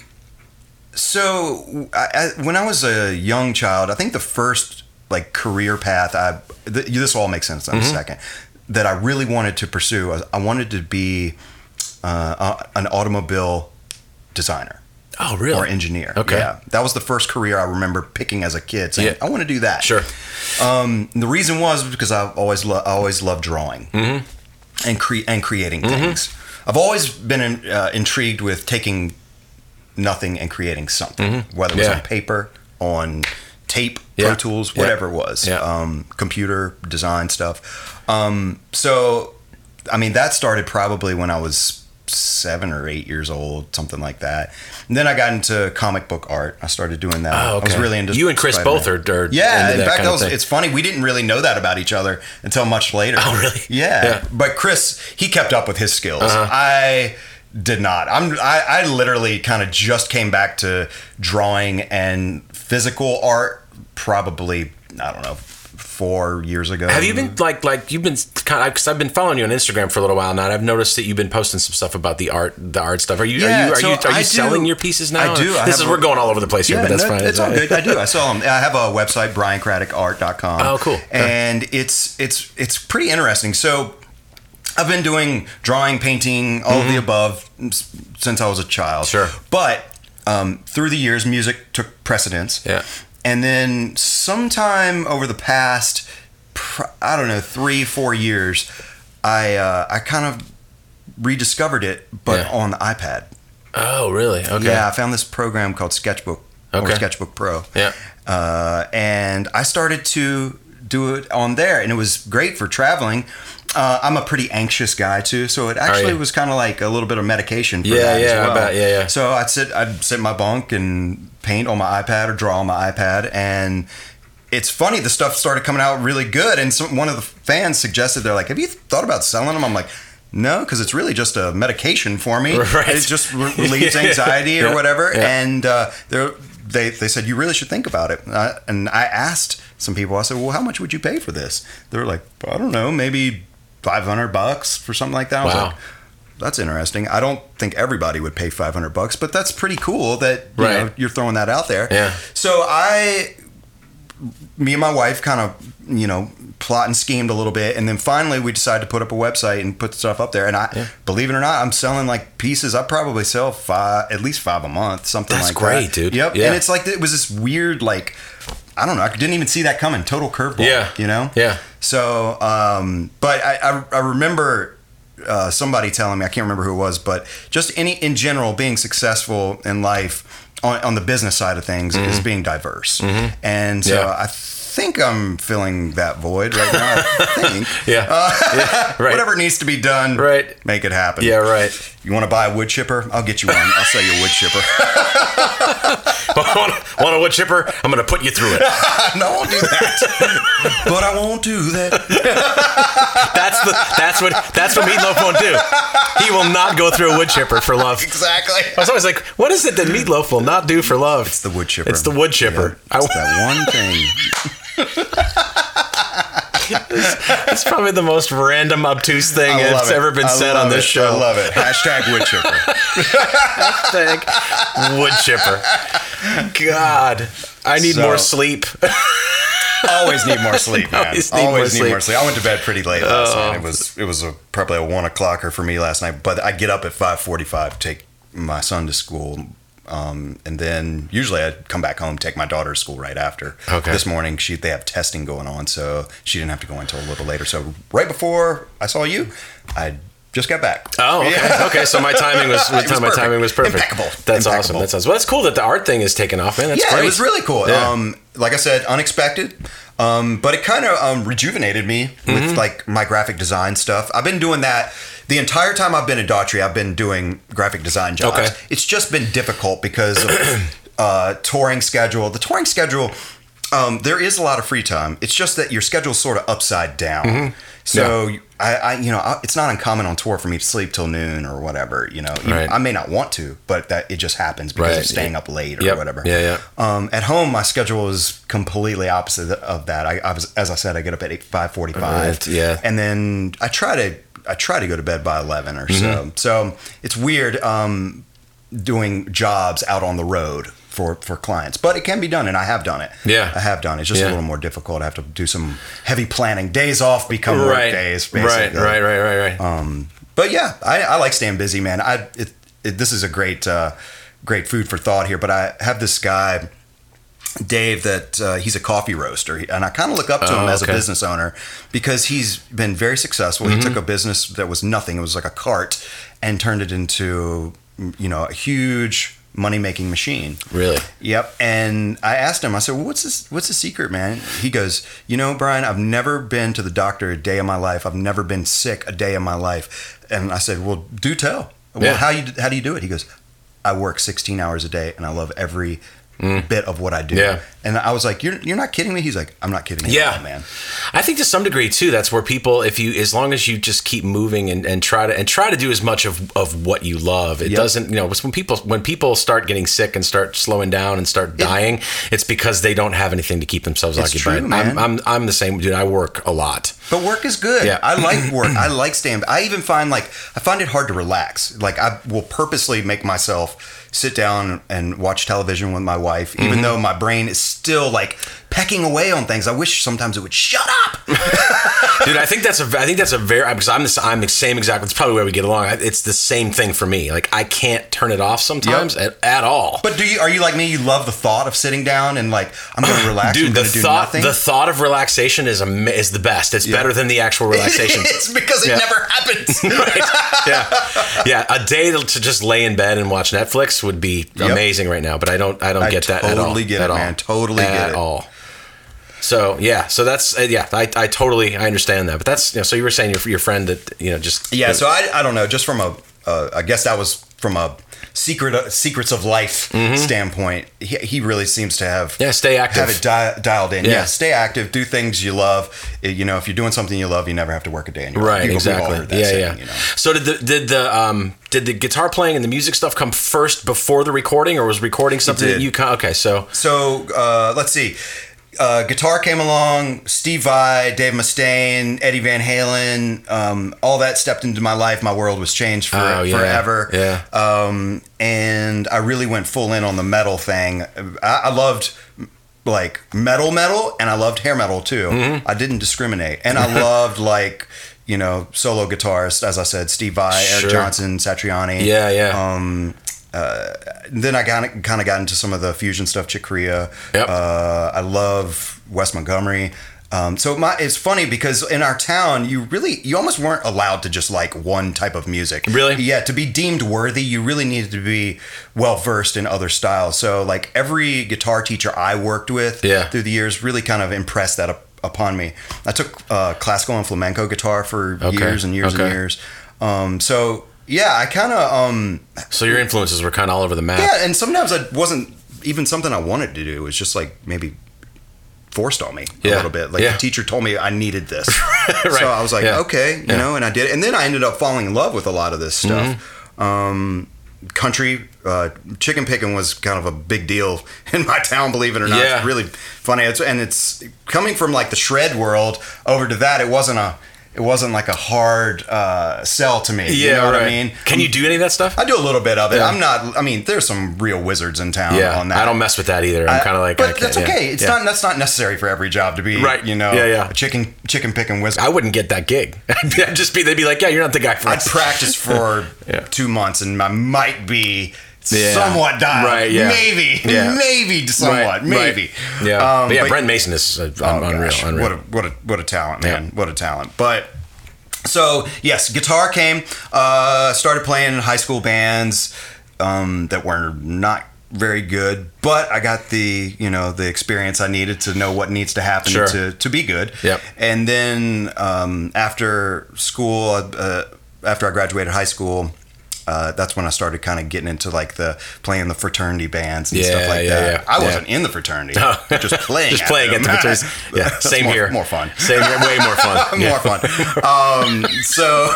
so I, I, when I was a young child, I think the first like career path I th- this all makes sense in Mm-hmm. a second that I really wanted to pursue. was I wanted to be uh, a, an automobile designer. Oh, really? Or engineer. Okay. Yeah. That was the first career I remember picking as a kid, saying, Yeah. I want to do that. Sure. Um, the reason was because I always lo- I always loved drawing Mm-hmm. and cre- and creating things. I've always been in, uh, intrigued with taking nothing and creating something, whether it was Yeah. on paper, on tape, Yeah. Pro Tools, Yeah. whatever it was, Yeah. um, computer design stuff. Um, so, I mean, that started probably when I was seven or eight years old, something like that. And then I got into comic book art. I started doing that. Oh, okay. I was really into You and Chris Spider-Man. both are- are yeah. into In that fact, kind that of was, thing. it's funny. We didn't really know that about each other until much later. Oh, really? Yeah. Yeah. But Chris, he kept up with his skills. Uh-huh. I did not. I'm. I, I literally kind of just came back to drawing and physical art. Probably, I don't know, four years ago. Have you been like like you've been kind of because I've been following you on Instagram for a little while now, and I've noticed that you've been posting some stuff about the art, the art stuff. Are you Yeah, are you are so you, are you I selling do- your pieces now? I do. I This have is a- we're going all over the place here, Yeah, but that's no, fine. it's all good. I do. I sell them. I have a website, brian craddock art dot com. Oh, cool. And it's it's it's pretty interesting. So I've been doing drawing, painting, all mm-hmm. of the above since I was a child. Sure. But um, through the years, music took precedence. Yeah. And then sometime over the past, I don't know, three, four years, I uh, I kind of rediscovered it, but yeah. on the iPad. Oh, really? Okay. Yeah, I found this program called Sketchbook okay. or Sketchbook Pro. Yeah. Uh, and I started to do it on there, and it was great for traveling. Uh, I'm a pretty anxious guy too, so it actually was kind of like a little bit of medication for yeah, that yeah, as well. I bet. Yeah, yeah. So I'd sit, I'd sit in my bunk and paint on my iPad or draw on my iPad, and it's funny, the stuff started coming out really good. And some, one of the fans suggested, they're like, "Have you thought about selling them?" I'm like, "No, because it's really just a medication for me. Right. It just re- relieves anxiety yeah. or whatever." Yeah. And uh, they they said, "You really should think about it." Uh, and I asked some people, I said, "Well, how much would you pay for this?" They were like, "I don't know, maybe five hundred bucks for something like that." I was wow. like, that's interesting. I don't think everybody would pay five hundred bucks, but that's pretty cool that you right. know, you're throwing that out there. Yeah. So I, me and my wife kind of, you know, plot and schemed a little bit. And then finally we decided to put up a website and put stuff up there. And I, yeah. believe it or not, I'm selling like pieces. I probably sell five, at least five a month, something that's like great, that. That's great, dude. Yep. Yeah. And it's like, it was this weird, like, I don't know. I didn't even see that coming. Total curveball. Yeah. You know? Yeah. So, um, but I, I, I remember uh, somebody telling me, I can't remember who it was, but just any, in general, being successful in life on, on the business side of things mm-hmm. is being diverse. Mm-hmm. And so yeah. I think I'm filling that void right now. I think. yeah. Uh, yeah. Right. Whatever needs to be done, right. make it happen. Yeah, right. You want to buy a wood chipper? I'll get you one. I'll sell you a wood chipper. want, want a wood chipper? I'm going to put you through it. No, I won't do that. But I won't do that. that's the that's what that's what Meatloaf won't do. He will not go through a wood chipper for love. Exactly. I was always like, what is it that Meatloaf will not do for love? It's the wood chipper. It's the wood chipper. Yeah, it's that one thing. It's probably the most random, obtuse thing that's ever been I said on this it. show. I love it. Hashtag wood chipper. Hashtag wood chipper. God, I need So, more sleep. Always need more sleep, man. Always Always need need, more more, sleep. sleep. I went to bed pretty late last Oh. night. It was it was a, probably a one o'clocker for me last night. But I get up at five forty-five to take my son to school. Um, and then usually I'd come back home, take my daughter to school right after. Okay. This morning, she they have testing going on, so she didn't have to go until a little later. So right before I saw you, I just got back. Oh, okay. Yeah. Okay, so my timing was, It was my perfect. timing was perfect. Impeccable. That's Impeccable. awesome. That's awesome. Well, that's cool that the art thing is taking off, man. That's yeah, great. it was really cool. Yeah. Um, like I said, unexpected. Um, but it kind of um, rejuvenated me with Mm-hmm. like my graphic design stuff. I've been doing that the entire time I've been at Daughtry. I've been doing graphic design jobs. Okay. It's just been difficult because of uh, touring schedule. The touring schedule, um, there is a lot of free time. It's just that your schedule's sort of upside down. Mm-hmm. So yeah. I, I, you know, I, it's not uncommon on tour for me to sleep till noon or whatever. You know, Even, right. I may not want to, but that it just happens because right. of staying up late or yep. whatever. Yeah, yeah. Um, at home, my schedule is completely opposite of that. I, I was, as I said, I get up at five forty-five. Right. Yeah, and then I try to, I try to go to bed by eleven or mm-hmm. so. So it's weird um, doing jobs out on the road for, for clients, but it can be done, and I have done it. Yeah, I have done it. It's just yeah. a little more difficult. I have to do some heavy planning. Days off become work right. days. Basically. Right, right, right, right, right. Um, but yeah, I, I like staying busy, man. I it, it, this is a great uh, great food for thought here. But I have this guy, Dave, that uh, he's a coffee roaster, and I kind of look up to oh, him as okay. a business owner because he's been very successful. Mm-hmm. He took a business that was nothing; it was like a cart, and turned it into, you know, a huge money-making machine. Really? Yep. And I asked him, I said, well, what's this, what's the secret, man? He goes, you know, Brian, I've never been to the doctor a day of my life. I've never been sick a day of my life. And I said, well, do tell. Well, yeah. how you how do you do it? He goes, I work sixteen hours a day and I love every mm. bit of what I do. Yeah. And I was like, you're you're not kidding me? He's like, I'm not kidding you, yeah. man. I think to some degree too, that's where people, if you, as long as you just keep moving and, and try to and try to do as much of, of what you love, it yep. doesn't, you know, when people when people start getting sick and start slowing down and start dying, it, it's because they don't have anything to keep themselves it's occupied. True, man. I'm, I'm I'm the same dude. I work a lot. But work is good. Yeah. I like work. I like staying. I even find like I find it hard to relax. Like I will purposely make myself sit down and watch television with my wife, even mm-hmm. though my brain is still like pecking away on things. I wish sometimes it would shut up. Dude, I think that's a. I think that's a very because I'm the I'm the same exact. It's probably where we get along. It's the same thing for me. Like I can't turn it off sometimes Yep. at, at all. But do you are you like me? You love the thought of sitting down and like I'm going to relax. Dude, I'm the going to do thought nothing. the thought of relaxation is am- is the best. It's Yeah. better than the actual relaxation. It's because it Yeah. never happens. Right. Yeah, yeah. A day to, to just lay in bed and watch Netflix would be Yep. amazing right now. But I don't. I don't I get that at all. totally get at it, all. man. Totally at get it. all. So yeah, so that's uh, yeah. I, I totally I understand that. But that's you know. So you were saying your your friend that you know just Yeah, so I, I don't know, just from a, uh, I guess that was from a secret uh, secrets of life standpoint. He, he really seems to have Mm-hmm. Yeah, stay active. have it di- dialed in. Yeah. Yeah. stay active, do things you love. Uh, You know, if you're doing something you love, you never have to work a day in your life. Right, We've all exactly. heard that Yeah, saying, yeah. You know? So did the did the um did the guitar playing and the music stuff come first before the recording, or was recording something that did. you? Con- okay, so So uh, let's see. Uh, guitar came along. Steve Vai, Dave Mustaine, Eddie Van Halen, um, all that stepped into my life. My world was changed for, Oh, yeah. forever. Yeah. Um, and I really went full in on the metal thing. I, I loved like metal, metal, and I loved hair metal too. Mm-hmm. I didn't discriminate, and I loved like you know solo guitarists. As I said, Steve Vai, Sure. Eric Johnson, Satriani. yeah, yeah. Um, uh, then I kind of kind of got into some of the fusion stuff, Chick Corea. Yep. Uh, I love Wes Montgomery. Um, so my, it's funny because in our town, you really, you almost weren't allowed to just like one type of music. Really? Yeah. To be deemed worthy, you really needed to be well versed in other styles. So like every guitar teacher I worked with Yeah. through the years really kind of impressed that up, upon me. I took uh, classical and flamenco guitar for Okay. years and years Okay. and years. Um, so yeah, I kind of, um, So your influences were kind of all over the map. yeah, and sometimes it wasn't even something I wanted to do. It was just like maybe forced on me a Yeah. little bit. Like Yeah. the teacher told me I needed this. Right. So I was like, Yeah. okay, you Yeah. know, and I did it. And then I ended up falling in love with a lot of this stuff. Mm-hmm. Um, country, uh, chicken picking was kind of a big deal in my town, believe it or not. Yeah. It's really funny. It's, and it's coming from like the shred world over to that. It wasn't a, it wasn't like a hard uh, sell to me. Yeah, you know what I right. mean? Can you do any of that stuff? I do a little bit of it. Yeah. I'm not. I mean, there's some real wizards in town yeah, on that. I don't mess with that either. I'm kind of like, but I can't- that's yeah. okay. It's Yeah. not. That's not necessary for every job to be. Right. You know. Yeah, yeah. A chicken chicken picking wizard. I wouldn't get that gig. I'd just be. They'd be like, yeah, you're not the guy for I'd us. practice for Yeah. two months, and I might be Yeah. somewhat dialed. Right, yeah. Maybe. Yeah. Maybe somewhat. Right, right. Maybe. Yeah. Um, but yeah, but- Brent Mason is uh, Oh, unreal. gosh. unreal. What a what a what a talent, man. Yeah. What a talent. But so yes, guitar came. Uh, started playing in high school bands um, that were not very good, but I got the you know the experience I needed to know what needs to happen Sure. to to be good. Yep. And then um, after school, uh, after I graduated high school. Uh, that's when I started kind of getting into like the playing the fraternity bands and Yeah, stuff like yeah, that. yeah. I Yeah. wasn't in the fraternity, Oh. just playing, Just at playing at them. the fraternities. Yeah, That's same more, here. More fun. Same here. Way more fun. Yeah. More fun. Um, so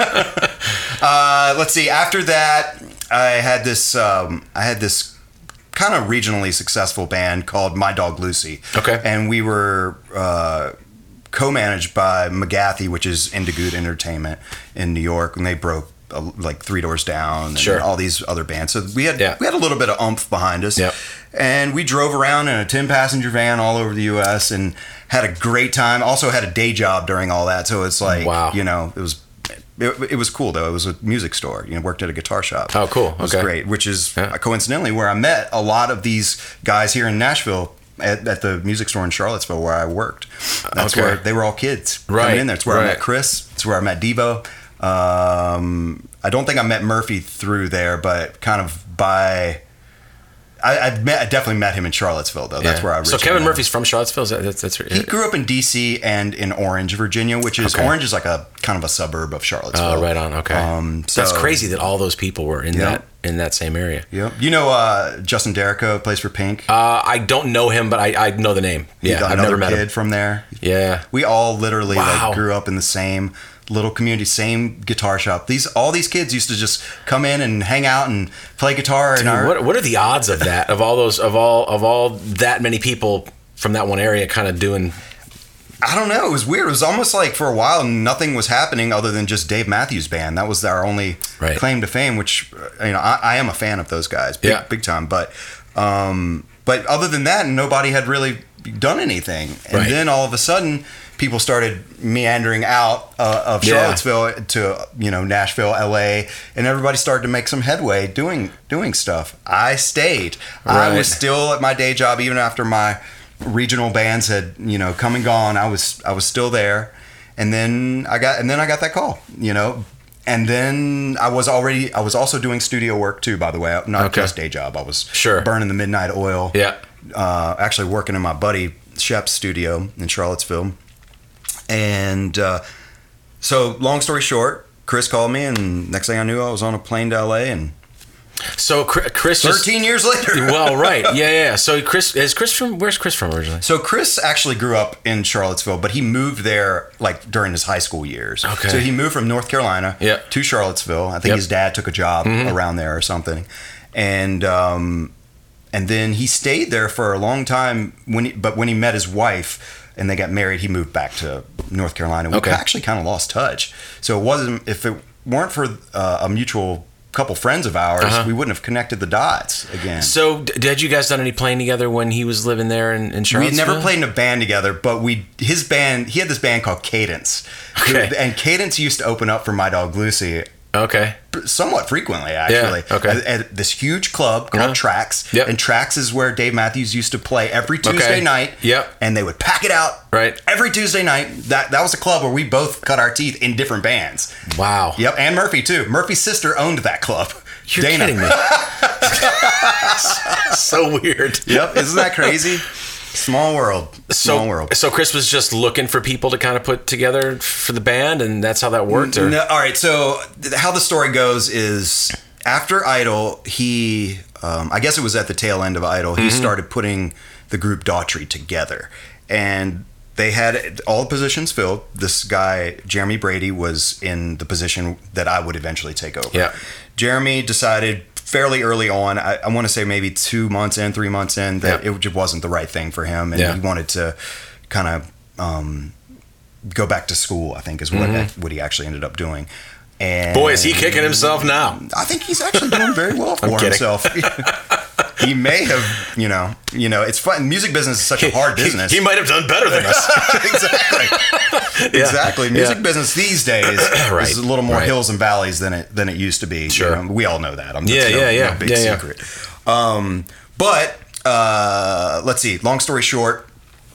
uh, let's see. After that, I had this. Um, I had this kind of regionally successful band called My Dog Lucy. Okay. And we were uh, co-managed by McGathy, which is Indigood Entertainment in New York, and they broke. Uh, like Three Doors Down and Sure. all these other bands. So we had Yeah. we had a little bit of oomph behind us. Yep. And we drove around in a ten passenger van all over the U S and had a great time. Also had a day job during all that. So it's like, Wow. you know, it was it, it was cool though. It was a music store. You know, worked at a guitar shop. Oh, cool. It was Okay. great, which is Yeah. coincidentally where I met a lot of these guys here in Nashville. At, at the music store in Charlottesville where I worked. That's Okay. where they were all kids Right, coming in there. It's where I right. met Chris. It's where I met Devo. Um, I don't think I met Murphy through there, but kind of by. I, I met. I definitely met him in Charlottesville, though. That's Yeah. where I. So originally Kevin met him. Murphy's from Charlottesville. Is that, that's that's He grew up in D C and in Orange, Virginia, which is Okay. Orange is like a kind of a suburb of Charlottesville. Oh, right on. Okay. Um, That's so- crazy that all those people were in Yeah. that in that same area. Yep. You know, uh, Justin Derrico plays for Pink. Uh, I don't know him, but I, I know the name. He's Yeah, I've another never met kid him. from there. Yeah. We all literally Wow. like grew up in the same little community, same guitar shop. These all these kids used to just come in and hang out and play guitar. Dude, and our, what what are the odds of that? Of all those of all of all that many people from that one area kind of doing? I don't know. It was weird. It was almost like for a while nothing was happening other than just Dave Matthews Band. That was our only Right. claim to fame. Which uh, you know, I, I am a fan of those guys, big, Yeah. big time. But um, but other than that, nobody had really done anything. And Right. then all of a sudden, people started meandering out uh, of Yeah. Charlottesville to, you know, Nashville, L A, and everybody started to make some headway doing doing stuff. I stayed. I Right. was still at my day job even after my regional bands had, you know, come and gone. I was I was still there, and then I got and then I got that call, you know. And then I was already I was also doing studio work too, by the way, not Okay. just day job. I was Sure. burning the midnight oil. Yeah. Uh, actually working in my buddy Shep's studio in Charlottesville. And uh, so, long story short, Chris called me, and next thing I knew, I was on a plane to L A. And So Chri- Chris just- thirteen years later. Well, right. Yeah, yeah. So Chris is Chris from where's Chris from originally? So Chris actually grew up in Charlottesville, but he moved there like during his high school years. Okay. So he moved from North Carolina Yeah. to Charlottesville. I think Yep. his dad took a job around there or something, and um, and then he stayed there for a long time. When he, but when he met his wife and they got married, he moved back to North Carolina. We Okay. actually kind of lost touch. So it wasn't if it weren't for uh, a mutual couple friends of ours, Uh-huh. we wouldn't have connected the dots again. So d- had you guys done any playing together when he was living there in, in We Charlottesville? had never played in a band together, but we his band he had this band called Cadence, who- Okay. and Cadence used to open up for My Dog Lucy Okay. somewhat frequently, actually. Yeah, okay. At, at this huge club called Uh-huh. Trax, Yep. and Trax is where Dave Matthews used to play every Tuesday Okay. night. Yep. And they would pack it out Right. every Tuesday night. That that was a club where we both cut our teeth in different bands. Wow. Yep, and Murphy too. Murphy's sister owned that club. You're Dana. kidding me. So weird. Yep, isn't that crazy? Small world. Small So, world. so Chris was just looking for people to kind of put together for the band, and that's how that worked. Or? No, all right. So th- how the story goes is after Idol, he, um, I guess it was at the tail end of Idol, he started putting the group Daughtry together, and they had all the positions filled. This guy, Jeremy Brady, was in the position that I would eventually take over. Yeah. Jeremy decided fairly early on, I, I want to say maybe two months in, three months in, that Yeah. it just wasn't the right thing for him, and Yeah. he wanted to kind of um, go back to school, I think is what, what he actually ended up doing. And Boy, is he kicking himself now. I think he's actually doing very well for I'm kidding. himself. He may have, you know, you know, it's fun. Music business is such a hard business. He, he might have done better than us. exactly. Exactly. Music Yeah. business these days Right. is a little more Right. hills and valleys than it than it used to be. Sure. You know, we all know that. I'm Yeah, that's no, yeah, yeah. no big Yeah, yeah. secret. Um, but uh, let's see. Long story short,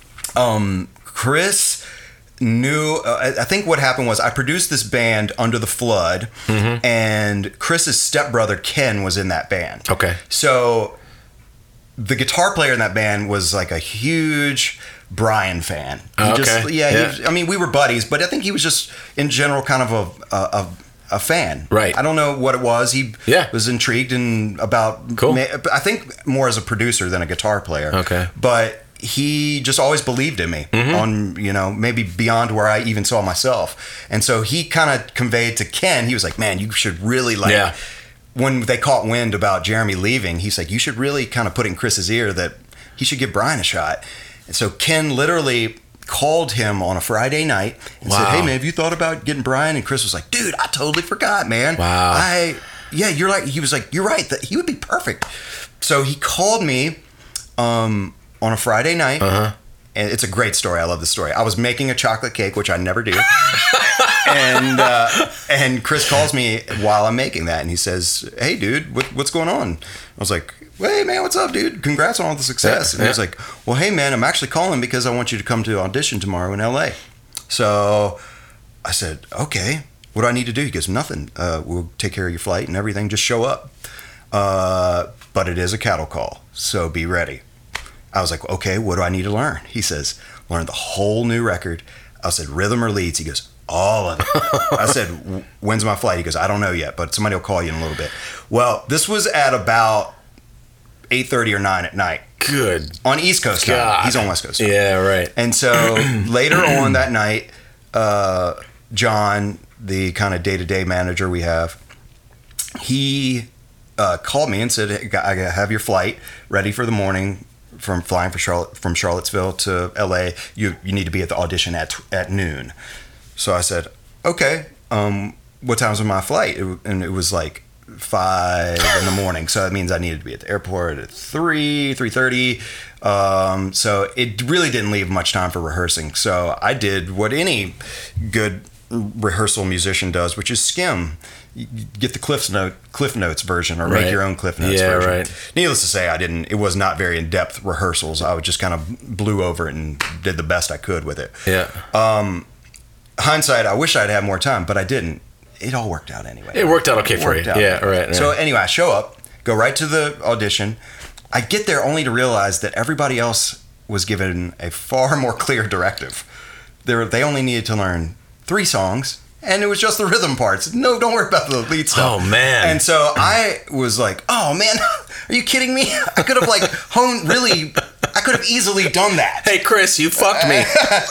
um, Chris knew. Uh, I think what happened was I produced this band, Under the Flood, Mm-hmm. and Chris's stepbrother Ken was in that band. Okay. So the guitar player in that band was like a huge Brian fan. He Okay. just, yeah, he Yeah. was- I mean, we were buddies, but I think he was just in general kind of a a, a, a fan. Right. I don't know what it was. He Yeah. was intrigued and about. Cool. ma- I think more as a producer than a guitar player. Okay. But he just always believed in me Mm-hmm. on, you know, maybe beyond where I even saw myself. And so he kind of conveyed to Ken, he was like, man, you should really like, Yeah. when they caught wind about Jeremy leaving, he's like, you should really kind of put in Chris's ear that he should give Brian a shot. And so Ken literally called him on a Friday night and said, Wow. hey man, have you thought about getting Brian? And Chris was like, dude, I totally forgot, man. Wow. I, yeah, you're like, he was like, you're right, that he would be perfect. So he called me, um, on a Friday night, Uh-huh. and it's a great story. I love this story. I was making a chocolate cake, which I never do, and uh, and Chris calls me while I'm making that, and he says, "Hey, dude, what, what's going on?" I was like, "Hey, man, what's up, dude? Congrats on all the success." Yeah, and he was yeah. like, "Well, hey, man, I'm actually calling because I want you to come to audition tomorrow in L A" So I said, "Okay, what do I need to do?" He goes, "Nothing. Uh, we'll take care of your flight and everything. Just show up. Uh, but it is a cattle call, so be ready." I was like, okay, what do I need to learn? He says, learn the whole new record. I said, rhythm or leads? He goes, all of it. I said, when's my flight? He goes, I don't know yet, but somebody will call you in a little bit. Well, this was at about eight thirty or nine at night Good. on East Coast time. God. He's on West Coast time. Yeah, right. And so later on that night, uh, John, the kind of day-to-day manager we have, he uh, called me and said, hey, I have your flight ready for the morning from flying for Charlotte, from Charlottesville to L A. You you need to be at the audition at at noon. So I said, okay, um, what time's my flight? It, and it was like five in the morning, so that means I needed to be at the airport at three, three thirty. Um, so it really didn't leave much time for rehearsing. So I did what any good rehearsal musician does, which is skim. You get the Cliff Note, Cliff Notes version, or Right. make your own Cliff Notes Yeah, version. right. Needless to say, I didn't. It was not very in depth rehearsals. I would just kind of blew over it and did the best I could with it. Yeah. Um, hindsight, I wish I'd had more time, but I didn't. It all worked out anyway. It worked out okay It for you. worked out. Yeah, right, right. So anyway, I show up, go right to the audition. I get there only to realize that everybody else was given a far more clear directive. They were, they only needed to learn three songs, and it was just the rhythm parts. No, don't worry about the lead stuff. Oh, man. And so I was like, oh man, are you kidding me? I could have like honed really. I could have easily done that. Hey, Chris, you fucked me.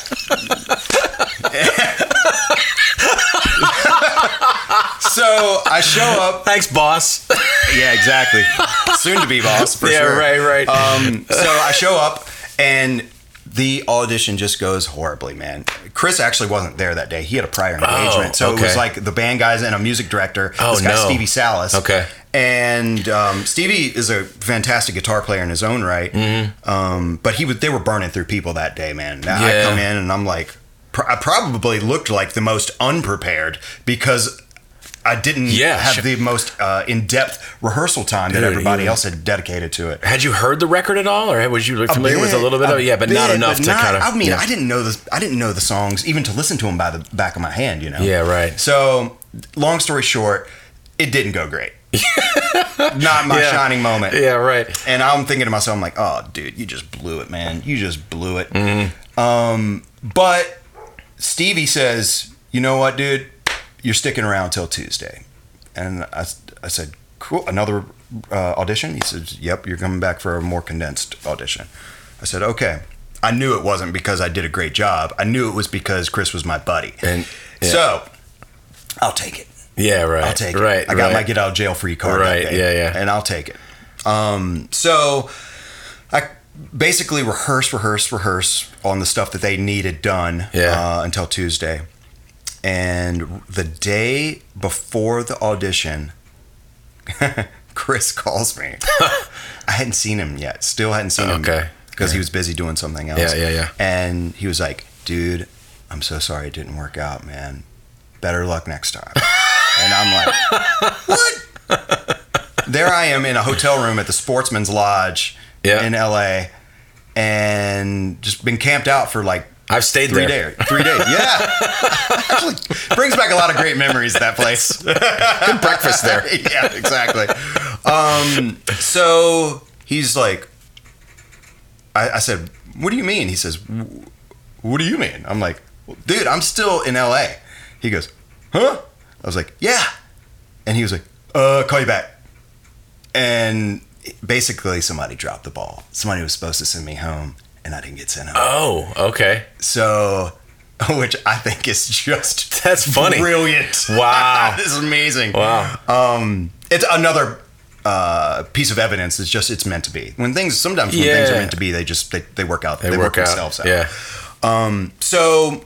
So I show up. Thanks, boss. Yeah, exactly. Soon to be boss, for yeah, sure. right, right. Um, so I show up, and the audition just goes horribly, man. Chris actually wasn't there that day. He had a prior engagement. Oh, so it was okay. like the band guys and a music director. Oh, this guy, no. Stevie Salas. Okay. And um, Stevie is a fantastic guitar player in his own right. Mm-hmm. Um, but he was, they were burning through people that day, man. Now I Yeah. come in, and I'm like, pr- I probably looked like the most unprepared because I didn't Yeah, have sure. the most uh, in-depth rehearsal time that Dude, everybody you- else had dedicated to it. Had you heard the record at all, or was you A familiar with a bit, little bit of it? Yeah, but not bit, enough but to not- kind of. I mean, yeah. I didn't know the I didn't know the songs even to listen to them by the back of my hand. You know. Yeah, right. So, long story short, it didn't go great. Not my Yeah. shining moment. Yeah, right. And I'm thinking to myself, I'm like, oh, dude, you just blew it, man. You just blew it. Mm-hmm. Um, but Stevie says, you know what, dude? You're sticking around till Tuesday. And I, I said, cool. Another uh, audition? He says, yep, you're coming back for a more condensed audition. I said, okay. I knew it wasn't because I did a great job. I knew it was because Chris was my buddy. And yeah. So, I'll take it. Yeah, right. I'll take it. Right. I got right. my get out of jail free card. Right, that day, yeah, yeah. And I'll take it. Um, so I basically rehearse, rehearse, rehearse on the stuff that they needed done Yeah. uh, until Tuesday. And the day before the audition, Chris calls me. I hadn't seen him yet. Still hadn't seen him. Okay. Because Yeah. he was busy doing something else. Yeah, yeah, yeah. And he was like, dude, I'm so sorry it didn't work out, man. Better luck next time. And I'm like, what? There I am in a hotel room at the Sportsman's Lodge Yeah. in L A, and just been camped out for like I've stayed three there. days. Three days, yeah. Actually, brings back a lot of great memories. That place. Good breakfast there. Yeah, exactly. Um, so he's like, I, I said, "What do you mean?" He says, "What do you mean?" I'm like, well, "Dude, I'm still in L A." He goes, "Huh?" I was like, "Yeah," and he was like, "Uh, call you back." And basically, somebody dropped the ball. Somebody was supposed to send me home, and I didn't get sent home. Oh, okay. So, which I think is just That's funny. brilliant. Wow. This is amazing. Wow. Um, it's another uh, piece of evidence. It's just it's meant to be. When things sometimes when things are Yeah. meant to be, they just they, they work out. They, They, work, work, out. themselves out. Yeah. Um, so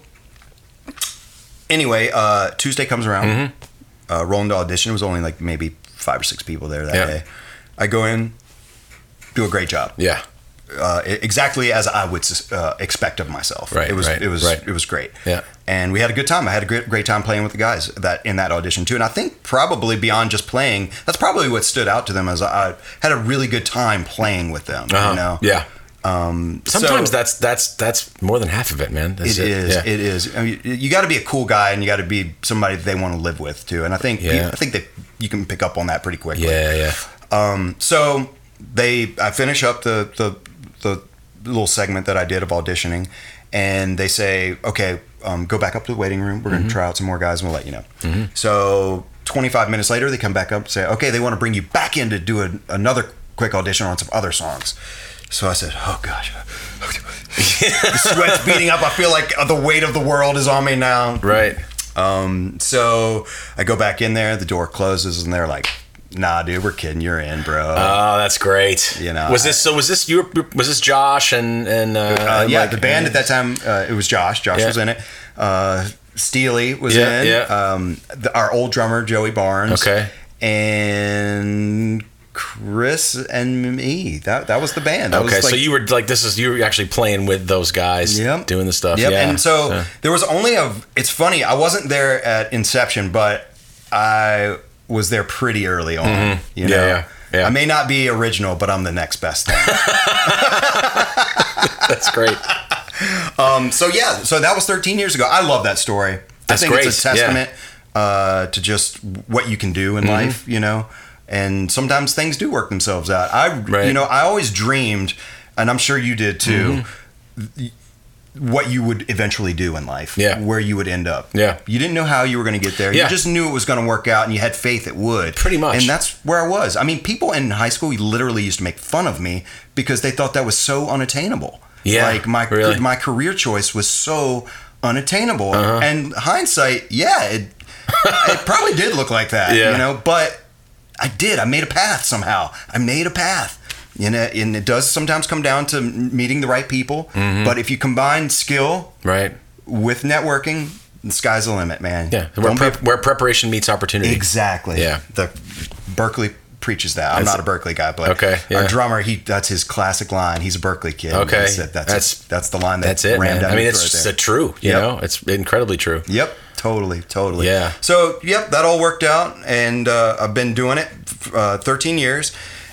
anyway, uh, Tuesday comes around. Mm-hmm. Uh, rolling to audition. It was only like maybe five or six people there that Yeah. day. I go in, do a great job. Yeah. Uh, exactly as I would uh, expect of myself. Right, It was right, it was right. it was great. Yeah. And we had a good time. I had a great great time playing with the guys that in that audition too. And I think probably beyond just playing, that's probably what stood out to them as I had a really good time playing with them. Uh-huh. You know. Yeah. Um, Sometimes so that's that's that's more than half of it, man. That's it is. Yeah. It is. I mean, you got to be a cool guy, and you got to be somebody that they want to live with too. And I think Yeah. I think that you can pick up on that pretty quickly. Yeah, yeah. Um, so they, I finish up the, the, the little segment that I did of auditioning, and they say, okay, um, go back up to the waiting room. We're going to try out some more guys and we'll let you know. Mm-hmm. So twenty-five minutes later, they come back up and say, okay, they want to bring you back in to do a, another quick audition on some other songs. So I said, oh gosh, the sweat's beating up. I feel like the weight of the world is on me now. Right. Um, so I go back in there, the door closes, and they're like, nah, dude, we're kidding. You're in, bro. Oh, that's great. You know, was this so? Was this you? Was this Josh and and uh, uh, yeah, Mike? the band at that time, uh, it was Josh. Josh Yeah. was in it. Uh, Steely was Yeah, in. yeah. Um, the, our old drummer, Joey Barnes. Okay. and Chris and me. That that was the band. That Okay, was like, so you were like, this is you were actually playing with those guys, Yep. doing the stuff. Yep. Yeah. And so Yeah. there was only a. It's funny. I wasn't there at inception, but I was there pretty early on. Mhm. You Yeah, know, yeah, yeah. I may not be original, but I'm the next best thing. That's great. um. So yeah. So that was thirteen years ago. I love that story. That's I think great. it's a testament uh, to just what you can do in Mhm. life. You know. And sometimes things do work themselves out. I, Right. you know, I always dreamed, and I'm sure you did too, Mm-hmm. what you would eventually do in life. Yeah. Where you would end up. Yeah. You didn't know how you were going to get there. Yeah. You just knew it was going to work out, and you had faith it would. Pretty much. And that's where I was. I mean, people in high school literally used to make fun of me because they thought that was so unattainable. Yeah, Like my really? my career choice was so unattainable. Uh-huh. And hindsight, yeah, it it probably did look like that. Yeah. You know, but I did. I made a path somehow. I made a path. You know, and it does sometimes come down to meeting the right people. Mhm. But if you combine skill Right. with networking, the sky's the limit, man. Yeah. Where, Don't be- prep, where preparation meets opportunity. exactly. Yeah. The Berkeley preaches that. I'm That's- not a Berkeley guy, but Okay, yeah. our drummer, he that's his classic line. He's a Berkeley kid. Okay. He said that's That's- that's the line that That's it, rammed man. down I mean, your it's throat just there. a true. You Yep. know, it's incredibly true. Yep, totally, totally. Yeah. So, yep, that all worked out, and uh, I've been doing it uh, thirteen years.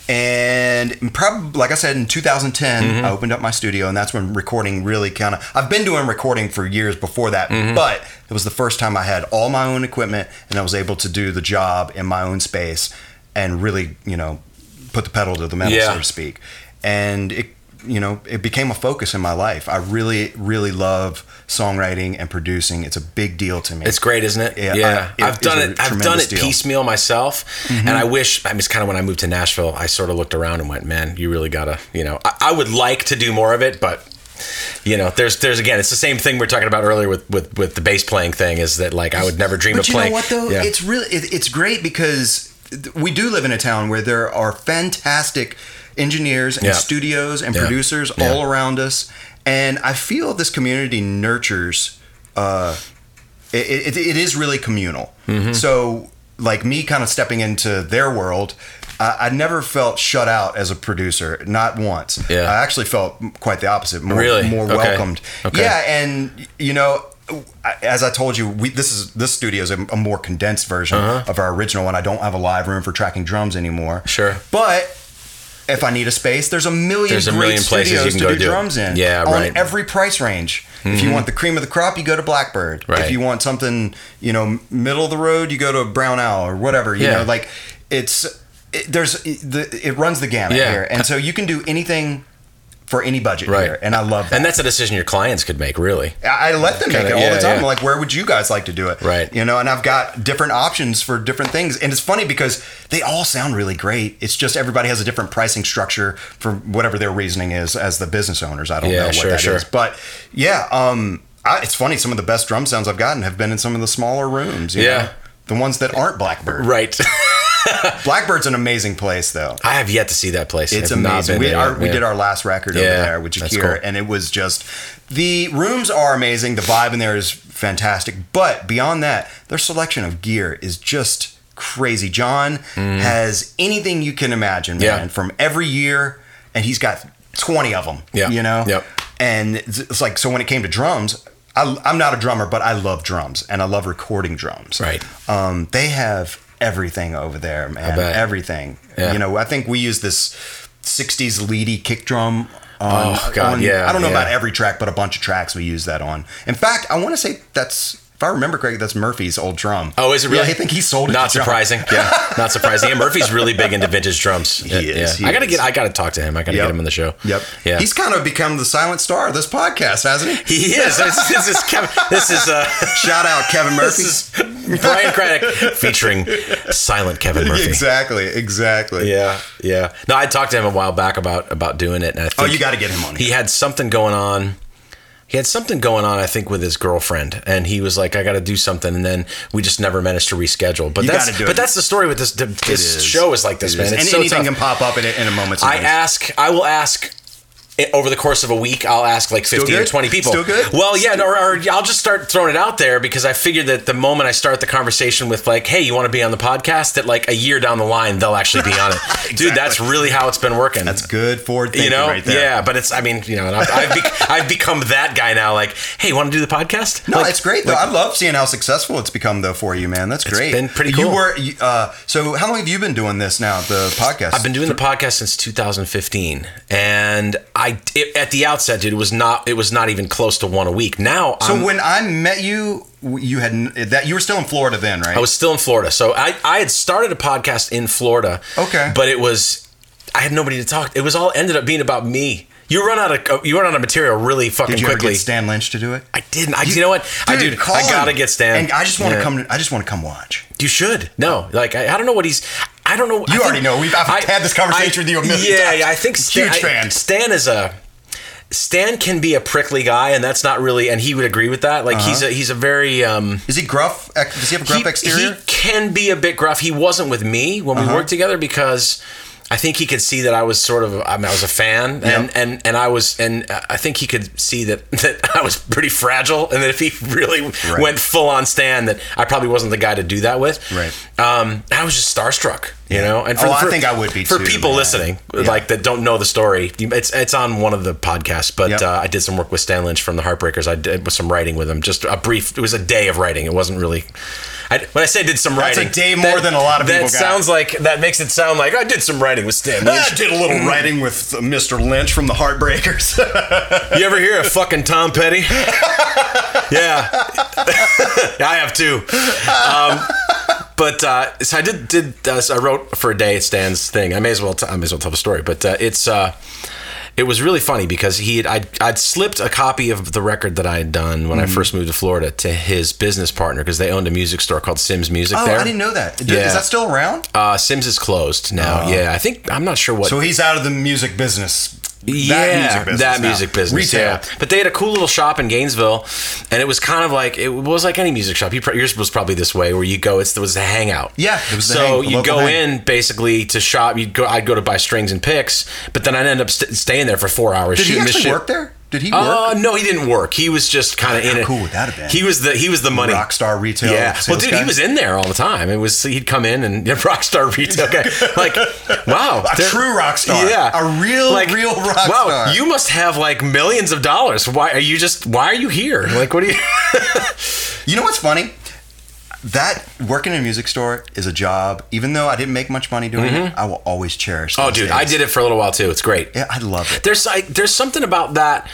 And probably, like I said, in two thousand ten, Mm-hmm. I opened up my studio, and that's when recording really kind of. I've been doing recording for years before that, Mm-hmm. but it was the first time I had all my own equipment, and I was able to do the job in my own space, and really, you know, put the pedal to the metal, Yeah. so to speak. And it, you know, it became a focus in my life. I really, really love songwriting and producing. It's a big deal to me. It's great, isn't it? Yeah, Yeah, I- it I've done is a it. I've done tremendous it deal. Mm-hmm. piecemeal myself, and I wish. I mean, it's kind of when I moved to Nashville, I sort of looked around and went, "Man, you really gotta." You know, I, I would like to do more of it, but you know, there's, there's again, it's the same thing we are talking about earlier with, with, with the bass playing thing. Is that like I would never dream but of you playing. know what though? Yeah. It's really it, it's great because we do live in a town where there are fantastic engineers and Yeah. studios and Yeah. producers Yeah. all around us, and I feel this community nurtures. Uh, it, it, it is really communal. Mm-hmm. So, like me, kind of stepping into their world. I I never felt shut out as a producer, not once. Yeah. I actually felt quite the opposite, more, Really? more Okay. welcomed. Okay. Yeah, and you know, I- as I told you, we, this is this studio is a, a more condensed version Uh-huh. of our original one. I don't have a live room for tracking drums anymore. Sure. But if I need a space, there's a million There's a great million places you studios can to go do do it. drums in. Yeah, on right. every price range. If you want the cream of the crop, you go to Blackbird. Right. If you want something, you know, middle of the road, you go to Brown Owl or whatever. You Yeah. know, like it's it, there's the it runs the gamut Yeah. here, and so you can do anything for any budget Right. here, and I love that. And that's a decision your clients could make, really. I I let them make Kinda- it all yeah, the time. yeah. I'm like, where would you guys like to do it? Right. You know, and I've got different options for different things. And it's funny because they all sound really great. It's just everybody has a different pricing structure for whatever their reasoning is as the business owners. I don't Yeah, know what sure, that is. sure. But yeah, um, I, it's funny. Some of the best drum sounds I've gotten have been in some of the smaller rooms. You Yeah. know? The ones that aren't Blackbird. Right. Blackbird's an amazing place, though. I have yet to see that place. It's I've not amazing. been We, there our, yet. we Yeah. did our last record over Yeah, there with that's Jakir, cool. and it was just the rooms are amazing. The vibe in there is fantastic, but beyond that, their selection of gear is just crazy. John has anything you can imagine, Mm-hmm. Yeah. man, from every year, and he's got twenty of them. Yeah. you know. Yep. And it's it's like so when it came to drums. I, I'm not a drummer, but I love drums and I love recording drums. Right. Um, they have everything over there, man. bet. Everything. Yeah. You know, I think we use this sixties leady kick drum. On, Oh, God, on- yeah, I don't know yeah. about every track, but a bunch of tracks we use that on. In fact, I want to say that's, if I remember correctly, that's Murphy's old drum. Oh, is it really? Yeah, I think he sold it Not to John. surprising. Yeah, not surprising. Yeah, Murphy's really big into vintage drums. He Yeah, is, yeah. he I gotta is. get. I gotta talk to him. I gotta Yep. get him on the show. Yep. Yeah. He's kind of become the silent star of this podcast, hasn't he? He is. This, this is Kevin. This is uh, Shout out Kevin Murphy. this is Brian Craddock featuring silent Kevin Murphy. Exactly, exactly. Yeah, yeah. No, I talked to him a while back about about doing it, and I think Oh, you got to get him on he here. had something going on. He had something going on, I think, with his girlfriend, and he was like, "I got to do something," and then we just never managed to reschedule. But You that's gotta do but it. that's the story with this. This is. show is like this, It man. is. It's and so anything tough. can pop up in a, in a moment's I notice. ask. I will ask i- over the course of a week, I'll ask like fifteen or good? twenty people. Still good? Well, yeah, no, or, or I'll just start throwing it out there because I figured that the moment I start the conversation with like, hey, you want to be on the podcast, that like a year down the line, they'll actually be on it. Exactly. Dude, that's really how it's been working. That's good forward thinking You know, right there. yeah, but it's, I mean, you know, and I've, I've, bec I've become that guy now. Like, hey, you want to do the podcast? No, Like, it's great though. I love seeing how successful it's become though for you, man. That's great. been pretty You cool. were you, uh, so. How long have you been doing this now? The podcast. I've been doing the podcast since two thousand fifteen, and I it, at the outset, dude, it was not it was not even close to one a week. Now, So I'm, when I met you, you had that you were still in Florida then, right? I was still in Florida, so I I had started a podcast in Florida. Okay. but it was I had nobody to talk. It was all ended up being about me. You run out of you run out of material really fucking Did you ever quickly. get Stan Lynch to do it? I didn't. I, you, know what? I Dude, dude, call I gotta him. get Stan. And I just want to Yeah. come. To, I just want to come watch. You should. No, like I, I don't know what he's. I don't know. You already know. We've- I've had this conversation with you a million yeah, times. Yeah, I think Stan, Huge I- fan. Stan is a. Stan can be a prickly guy, and that's not really. And he would agree with that. Like he's a he's a very. Um, Is he gruff? Ex- Does he have a gruff he, exterior? He can be a bit gruff. He wasn't with me when we worked together because I think he could see that I was sort of. I mean, I was a fan, and Yep. and, and I was, and I think he could see that that I was pretty fragile, and that if he really Right. went full on Stan, that I probably wasn't the guy to do that with. Right. Um, I was just starstruck, you Yeah. know. And Oh, I think I would be for too, people man. listening, Yeah. like that don't know the story. It's it's on one of the podcasts, but Yep. uh, I did some work with Stan Lynch from the Heartbreakers. I did some writing with him, just a brief. It was a day of writing. It wasn't really. I, when I say did some That's writing, a day more than a lot of that people got. sounds like that makes it sound like I did some writing with Stan Lynch. I did a little writing with uh, Mister Lynch from the Heartbreakers. You ever hear of fucking Tom Petty? Yeah, I have too. Um, but uh, so I did. Did uh, so I wrote for a day at Stan's thing. I may as well. T- I may as well tell the story. But uh, it's. Uh, It was really funny because he had, I'd, I'd slipped a copy of the record that I had done when I first moved to Florida to his business partner because they owned a music store called Sims Music Oh, there. I didn't know that. Is Yeah. that still around? Uh, Sims is closed now. Yeah, I think I'm not sure what. So he's out of the music business. yeah, that music business. that now. music business. Retail. Yeah, but they had a cool little shop in Gainesville, and it was kind of like it was like any music shop. You pr- yours was probably this way, where you go. It's there was a hangout. Yeah, it was the so hang- the you local go hang. in basically to shop. You'd go. I'd go to buy strings and picks, but then I'd end up st- staying there for four hours. Did he shooting this actually shit. work there? Did he work? Uh, no, he didn't work. He was just kind of in it. cool would that have been? He was the he was the money Rockstar retail Yeah, well, sales dude, guy? he was in there all the time. It was he'd come in and yeah, rockstar retail guy. Like, wow, A there- true rock star. Yeah, A real, real rock wow, star. you must have like millions of dollars. Why are you just? Why are you here? Like, what are you? You know what's funny? That working in a music store is a job. Even though I didn't make much money doing it, I will always cherish. oh, those dude, days. I did it for a little while too. It's great. Yeah, I love it. There's like there's something about that.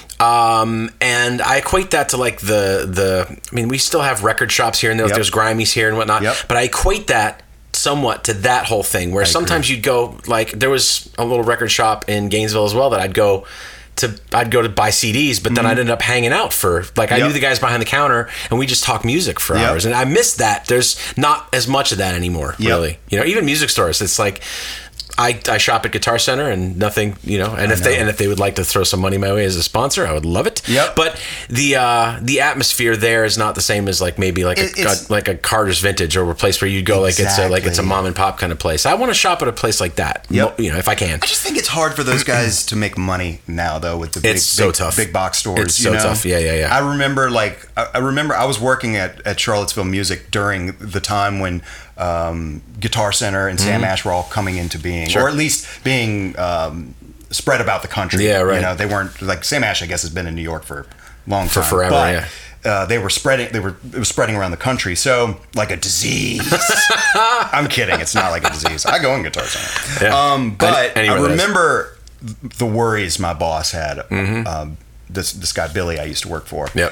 Um, and I equate that to like the the. I mean, we still have record shops here and there. Yep. There's Grimies here and whatnot. Yep. But I equate that somewhat to that whole thing, where sometimes you'd go like there was a little record shop in Gainesville as well that I'd go. To, I'd go to buy C Ds, but then I'd end up hanging out for like I Mm-hmm. Yep. knew the guys behind the counter, and we just talk music for Yep. hours, and I miss that. There's not as much of that anymore, Yep. really. You know, even music stores, it's like I, I shop at Guitar Center and nothing, you know, and if they and if they would like to throw some money my way as a sponsor, I would love it. Yep. But the uh, the atmosphere there is not the same as like maybe like It- a it's- like a Carter's Vintage or a place where you go like it's a like it's a Exactly. mom and pop kind of place. I want to shop at a place like that. Yep. mo- You know, if I can. I just think it's hard for those guys to make money now, though, with the big, It's so big, tough. big box stores. It's you so know? tough. Yeah, yeah, yeah. I remember, like, I I remember I was working at, at Charlottesville Music during the time when um, Guitar Center and Sam Ash were all coming into being, Mm-hmm. Sure. or at least being um, spread about the country. Yeah, right. You know, they weren't like Sam Ash. I guess has been in New York for a long For time, forever, but, yeah. Uh, they were spreading. They were it was spreading around the country. So like a disease. I'm kidding. It's not like a disease. I go in Guitar Center. Yeah. Um, but Any- I anywhere that is. remember the worries my boss had. Um, this this guy Billy I used to work for. Yep.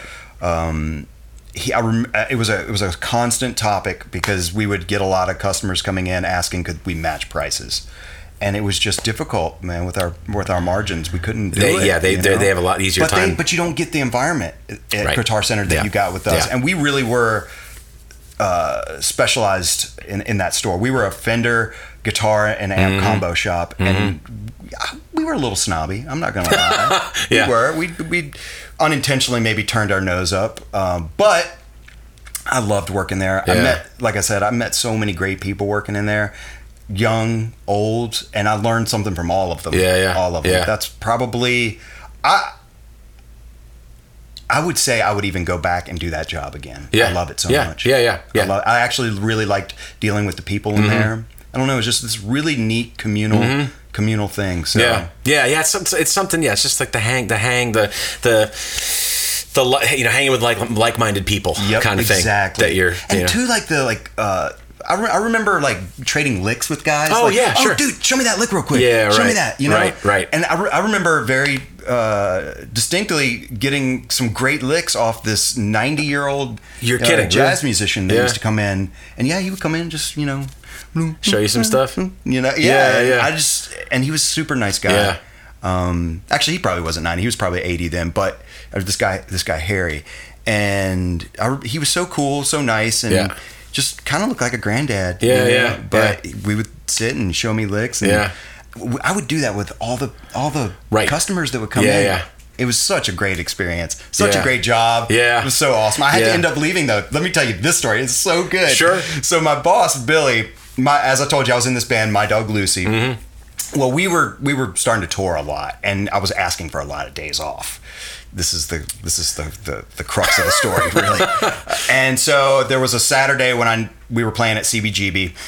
He, I rem- it was a it was a constant topic because we would get a lot of customers coming in asking could we match prices, and it was just difficult, man. With our with our margins, we couldn't do They- it. yeah, they- you they- know? they have a lot easier but They, time. but you don't get the environment at Right. Guitar Center that Yeah. you got with us, Yeah. and we really were uh, specialized in, in that store. We were a Fender guitar and amp Mm-hmm. combo shop, and we were a little snobby. I'm not gonna lie. Yeah. We were. We we unintentionally maybe turned our nose up, um, but I loved working there. I Yeah. met, like I said, I met so many great people working in there. young, old, and I learned something from all of them. Yeah, yeah, all of them. yeah. That's probably I. I would say I would even go back and do that job again. Yeah. I love it so yeah. much. Yeah, yeah, yeah. I, love, I actually really liked dealing with the people in Mm-hmm. there. I don't know. It's just this really neat communal Mm-hmm. communal thing. So. Yeah, yeah, yeah. It's, some- it's something. Yeah, it's just like the hang, the hang, the the the li- you know, hanging with like like-minded people, Yep, kind of exactly. thing. That you're, and you know. too, like the like. uh I, re- I remember like trading licks with guys. Oh, like, yeah, sure. Oh, dude, show me that lick real quick. Yeah, show right, me that. You know, right, right. And I, re- I remember very uh, distinctly getting some great licks off this ninety-year-old You're uh, kidding, jazz really? musician that Yeah. used to come in, and yeah, he would come in just you know, Show you some stuff. you know, yeah, Yeah, yeah. I just and he was a super nice guy. Yeah. Um, actually, he probably wasn't ninety. He was probably eighty then. But uh, this guy, this guy Harry, and I, he was so cool, so nice, and Yeah. just kind of looked like a granddad. Yeah, you know? yeah, But we would sit and show me licks. And Yeah. w- I would do that with all the all the Right. customers that would come Yeah, in. yeah. It was such a great experience. Such Yeah. a great job. Yeah. It was so awesome. I had Yeah. to end up leaving though. Let me tell you this story. It's so good. Sure. So my boss, Billy, my as I told you, I was in this band, My Dog Lucy. Mm-hmm. Well, we were we were starting to tour a lot, and I was asking for a lot of days off. This is the this is the the, the crux of the story, really. And so there was a Saturday when I we were playing at C B G B,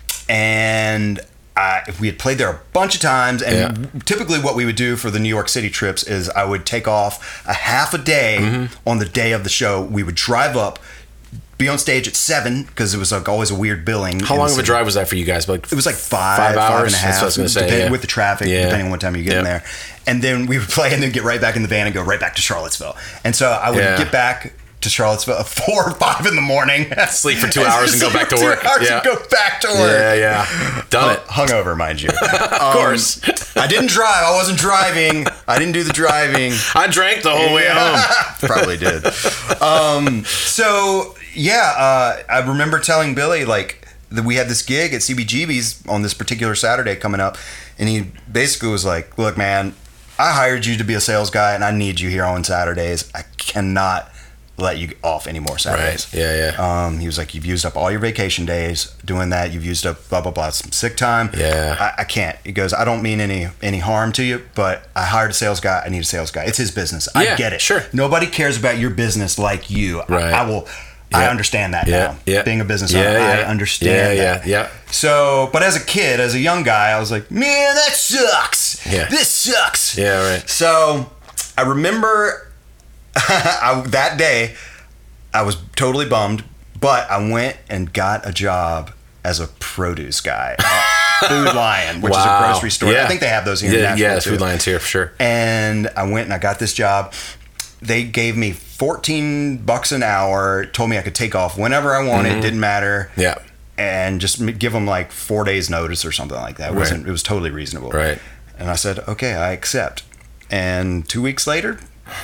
and I, we had played there a bunch of times. And Yeah. typically, what we would do for the New York City trips is I would take off a half a day Mm-hmm. on the day of the show. We would drive up, be on stage at seven because it was like always a weird billing. How in long the of a city. drive was that for you guys? Like It was like five, Five five hours? and a That's half. what I was gonna say, depending- yeah. with the traffic, Yeah. depending on what time you get in Yep. there. And then we would play and then get right back in the van and go right back to Charlottesville. And so I would Yeah. get back to Charlottesville at four or five in the morning. Sleep for two hours and go back to Two work. hours Yeah. and go back to work. Yeah, yeah. Done it. Hungover, mind you. Of course. I didn't drive. I wasn't driving. I didn't do the driving. I drank the whole way home. Probably did. Um, so yeah, uh, I remember telling Billy like that we had this gig at C B G B's on this particular Saturday coming up, and he basically was like, "Look, man, I hired you to be a sales guy, and I need you here on Saturdays. I cannot let you off any more Saturdays." Right. Yeah, yeah. Um, he was like, "You've used up all your vacation days doing that. You've used up blah blah blah some sick time. Yeah. I, I can't." He goes, "I don't mean any any harm to you, but I hired a sales guy. I need a sales guy. It's his business. I Yeah, get it. sure. Nobody cares about your business like you. Right. I, I will. I Yeah. understand that Yeah, now. yeah. Being a business Yeah, owner, I yeah. understand Yeah, that. yeah, yeah. So, but as a kid, as a young guy, I was like, man, that sucks. Yeah. This sucks. Yeah, right. So, I remember I, that day, I was totally bummed, but I went and got a job as a produce guy at Food Lion, which is a Wow. grocery store. Yeah. I think they have those here in Yeah, Nashville yeah, too. Food Lion's here for sure. And I went and I got this job. They gave me fourteen bucks an hour, told me I could take off whenever I wanted, didn't matter. Mm-hmm. Yeah. And just m- give them like four days notice or something like that. It Right. wasn't, it was totally reasonable. Right. And I said, okay, I accept. And two weeks later,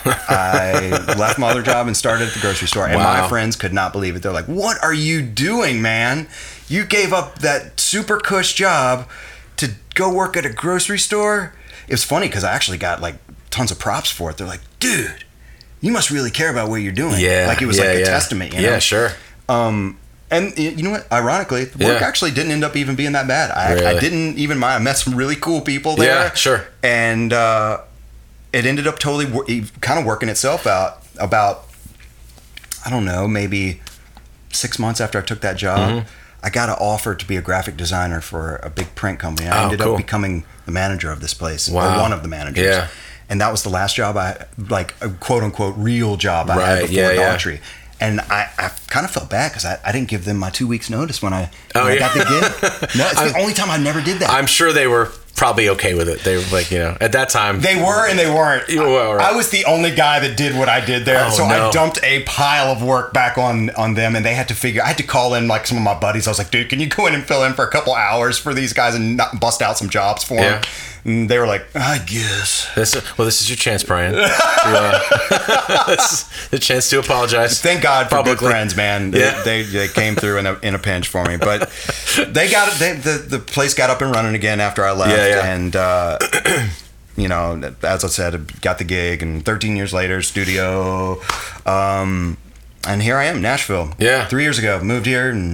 I left my other job and started at the grocery store. And Wow. my friends could not believe it. They're like, what are you doing, man? You gave up that super cush job to go work at a grocery store? It was funny because I actually got like tons of props for it. They're like, dude, you must really care about what you're doing. Yeah. Like it was yeah, like a yeah. testament, you know? Yeah, sure. Um, and y- you know what? Ironically, the work Yeah. actually didn't end up even being that bad. I, I Really? didn't even mind. I met some really cool people there. Yeah, sure. And uh, it ended up totally wor- kind of working itself out. About, I don't know, maybe six months after I took that job, Mm-hmm. I got an offer to be a graphic designer for a big print company. I Oh, ended cool. up becoming the manager of this place, Wow. or one of the managers. Yeah. And that was the last job I, like a quote unquote real job I had Right, before yeah, yeah. Daughtry. And I, I kind of felt bad because I, I didn't give them my two weeks notice when I, when Oh, I yeah. got the gig. No, it's the only time I never did that. I'm sure they were probably okay with it. They were like, you know, at that time. They were and they weren't. You were, right. I was the only guy that did what I did there, Oh, so no. I dumped a pile of work back on on them, and they had to figure. I had to call in like some of my buddies. I was like, "Dude, can you go in and fill in for a couple hours for these guys and not bust out some jobs for them?" Yeah. And they were like, "I guess." This, well, this is your chance, Brian. You, uh, this is the chance to apologize. Thank God for publicly. good friends, man. They, Yeah. they they came through in a in a pinch for me, but they got it. They, the the place got up and running again after I left, Yeah, yeah. and uh, you know, as I said, I got the gig, and thirteen years later, studio, um, and here I am, Nashville. Yeah. three years ago, moved here, and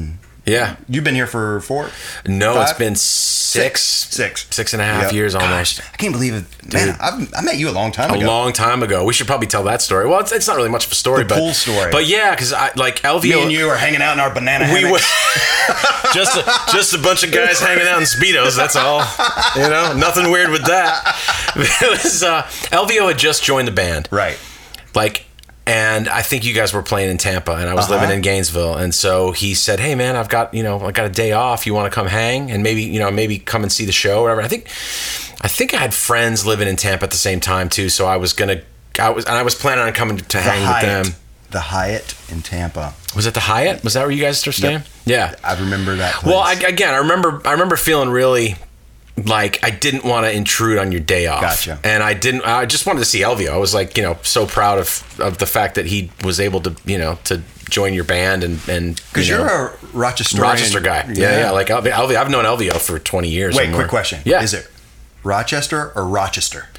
Yeah. You've been here for four? No, Five? it's been six, Six. six and a half Yep. years almost. Gosh, I can't believe it. Man, I've, I met you a long time A ago. long time ago. We should probably tell that story. Well, it's, it's not really much of a story, The but pool story. But yeah, because I like Elvio. Me and you are hanging out in our banana We hammocks. were just a, just a bunch of guys hanging out in speedos. That's all. You know, nothing weird with that. It was uh, Elvio had just joined the band, Right. like, and I think you guys were playing in Tampa, and I was Uh-huh. living in Gainesville, and so he said, "Hey, man, I've got you know, I got a day off. You want to come hang and maybe you know, maybe come and see the show, or whatever." I think, I think I had friends living in Tampa at the same time too, so I was gonna, I was, and I was planning on coming to The hang with Hyatt. them. The Hyatt in Tampa. Was it the Hyatt? Was that where you guys were staying? Yep. Yeah. I remember that place. Well, I, again, I remember I remember feeling really like I didn't want to intrude on your day off. Gotcha. And I didn't. I just wanted to see Elvio. I was like, you know, so proud of of the fact that he was able to, you know, to join your band and and Because you you know, are a Rochester Rochester guy. Yeah, yeah. Like Elvio, Elvio, I've known Elvio for twenty years. Wait, or more. quick question. Yeah. Is it Rochester or Rochester?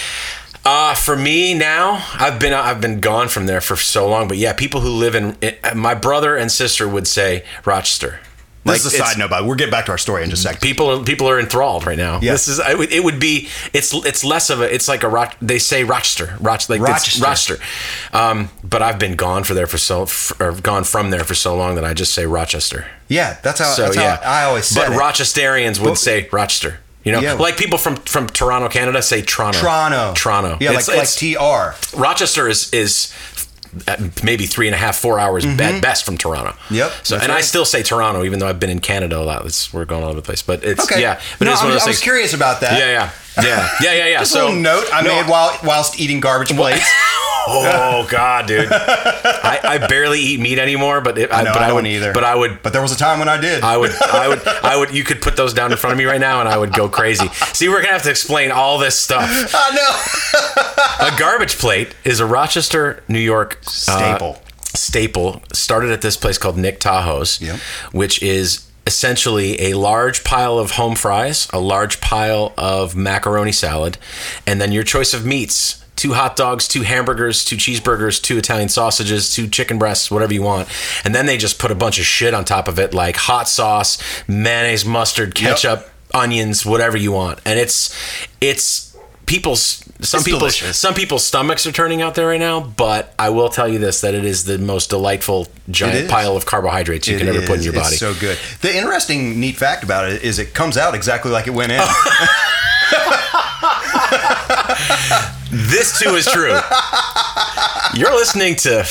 Uh, for me now, I've been I've been gone from there for so long. But yeah, people who live in it, my brother and sister would say Rochester. This is a it's- side note, but we'll get back to our story in just a second. People people are enthralled right now. Yeah. This is it would, it would be it's it's less of a it's like a Roch, they say Rochester Roch, like Rochester. Rochester. Rochester. Um, but I've been gone for there for so f- or gone from there for so long that I just say Rochester. Yeah, that's how, So that's yeah, how I always said But it. Rochesterians would But- say Rochester. You know, Yeah. like people from from Toronto, Canada say Toronto. Toronto. Toronto. Yeah, It's- like, like it's- T R. Rochester is is at maybe three and a half, four hours at best from Toronto. Mm-hmm. Yep, So, that's and I right. still say Toronto, even though I've been in Canada a lot. It's, we're going all over the place, but it's Okay. yeah. But no, it's I one of was, those I was things. curious about that. Yeah, yeah, yeah, yeah, yeah, yeah. Just so a little note I no, made while whilst eating garbage plates. Oh God, dude! I, I barely eat meat anymore, but it, I, No, but I I, don't would either. But I would. But there was a time when I did. I would, I would, I would. You could put those down in front of me right now, and I would go crazy. See, we're gonna have to explain all this stuff. I know. A garbage plate is a Rochester, New York uh, Staple. staple. Started at this place called Nick Tahoe's, Yep. which is essentially a large pile of home fries, a large pile of macaroni salad, and then your choice of meats. Two hot dogs, two hamburgers, two cheeseburgers, two Italian sausages, two chicken breasts, whatever you want. And then they just put a bunch of shit on top of it, like hot sauce, mayonnaise, mustard, ketchup, onions, whatever you want. And it's it's people's some It's people's delicious. some people's stomachs are turning out there right now, but I will tell you this, that it is the most delightful It giant is. pile of carbohydrates you It can ever put in is. your body. It's so good. The interesting, neat fact about it is it comes out exactly like it went in. This too is true. You're listening to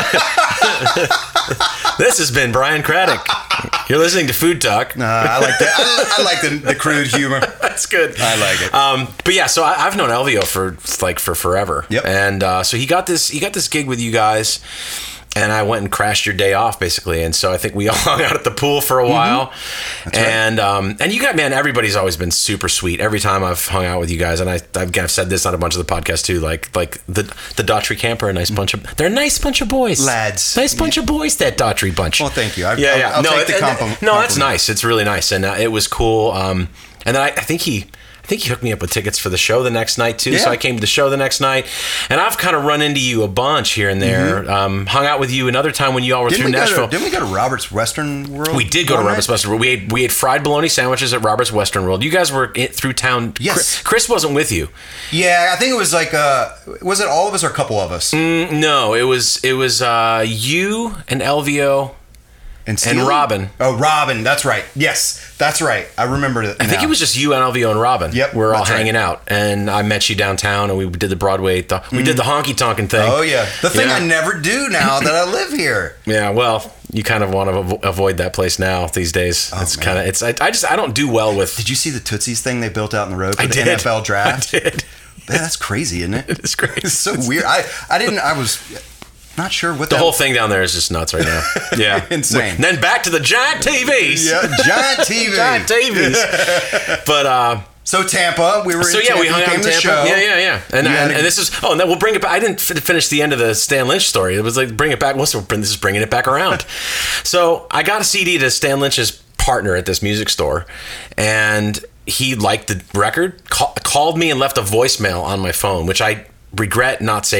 This has been Brian Craddock. You're listening to Food Talk. Uh, I like that. I, I like the, the crude humor. That's good. I like it. Um, but yeah, so I, I've known Elvio for like for forever. Yep. And uh, so he got this he got this gig with you guys, and I went and crashed your day off basically. And so I think we all hung out at the pool for a while. And um, and you got man, everybody's always been super sweet. Every time I've hung out with you guys, and I I've, I've said this on a bunch of the podcasts too. Like like the the Daughtry camp are a nice bunch of they're a nice bunch of boys, Lads. nice bunch of boys. That Daughtry bunch. Well, thank you. I, Yeah, I'll, yeah. I'll no, take the it- compliment. no, that's compliment. nice. It's really nice, and uh, it was cool. Um, and then I, I think he, I think he hooked me up with tickets for the show the next night too. So Yeah. I came to the show the next night, and I've kind of run into you a bunch here and there. Um, hung out with you another time when you all were Didn't through we, go Nashville. to, didn't we go to Robert's Western World? we did go to one Robert's night? Western World. We ate we ate fried bologna sandwiches at Robert's Western World. You guys were in, through town. Yes. Chris, Chris wasn't with you. Yeah, I think it was like, uh, was it all of us or a couple of us? No, it was it was uh, you and Elvio. And, Steely? Robin. Oh, Robin. That's right. Yes, that's right. I remember that. I think it was just you and Elvio and Robin. Yep, we we're all that's right. hanging out, and I met you downtown, and we did the Broadway. The, we did the honky tonkin' thing. Oh, yeah. The thing Yeah. I never do now that I live here. Yeah, well, you kind of want to avo- avoid that place now these days. Oh, it's man. kind of it's. I, I just I don't do well with. Did you see the Tootsies thing they built out in the road for I the did. N F L draft? I did. Man, that's crazy, isn't it? It's crazy. It's so weird. I, I didn't, I was not sure what The that whole thing down there is just nuts right now. Yeah, Insane. And then back to the giant T Vs. Yeah, giant T V. giant T Vs. But uh, So Tampa, we were so in yeah, Tampa. we You hung out came in to the Tampa. show. Yeah, yeah, yeah. And, You had and, a- and this is oh, and then we'll bring it back. I didn't f- finish the end of the Stan Lynch story. It was like bring it back. Well, so this is bringing it back around. So I got a C D to Stan Lynch's partner at this music store, and he liked the record. Call, called me and left a voicemail on my phone, which I regret not saving.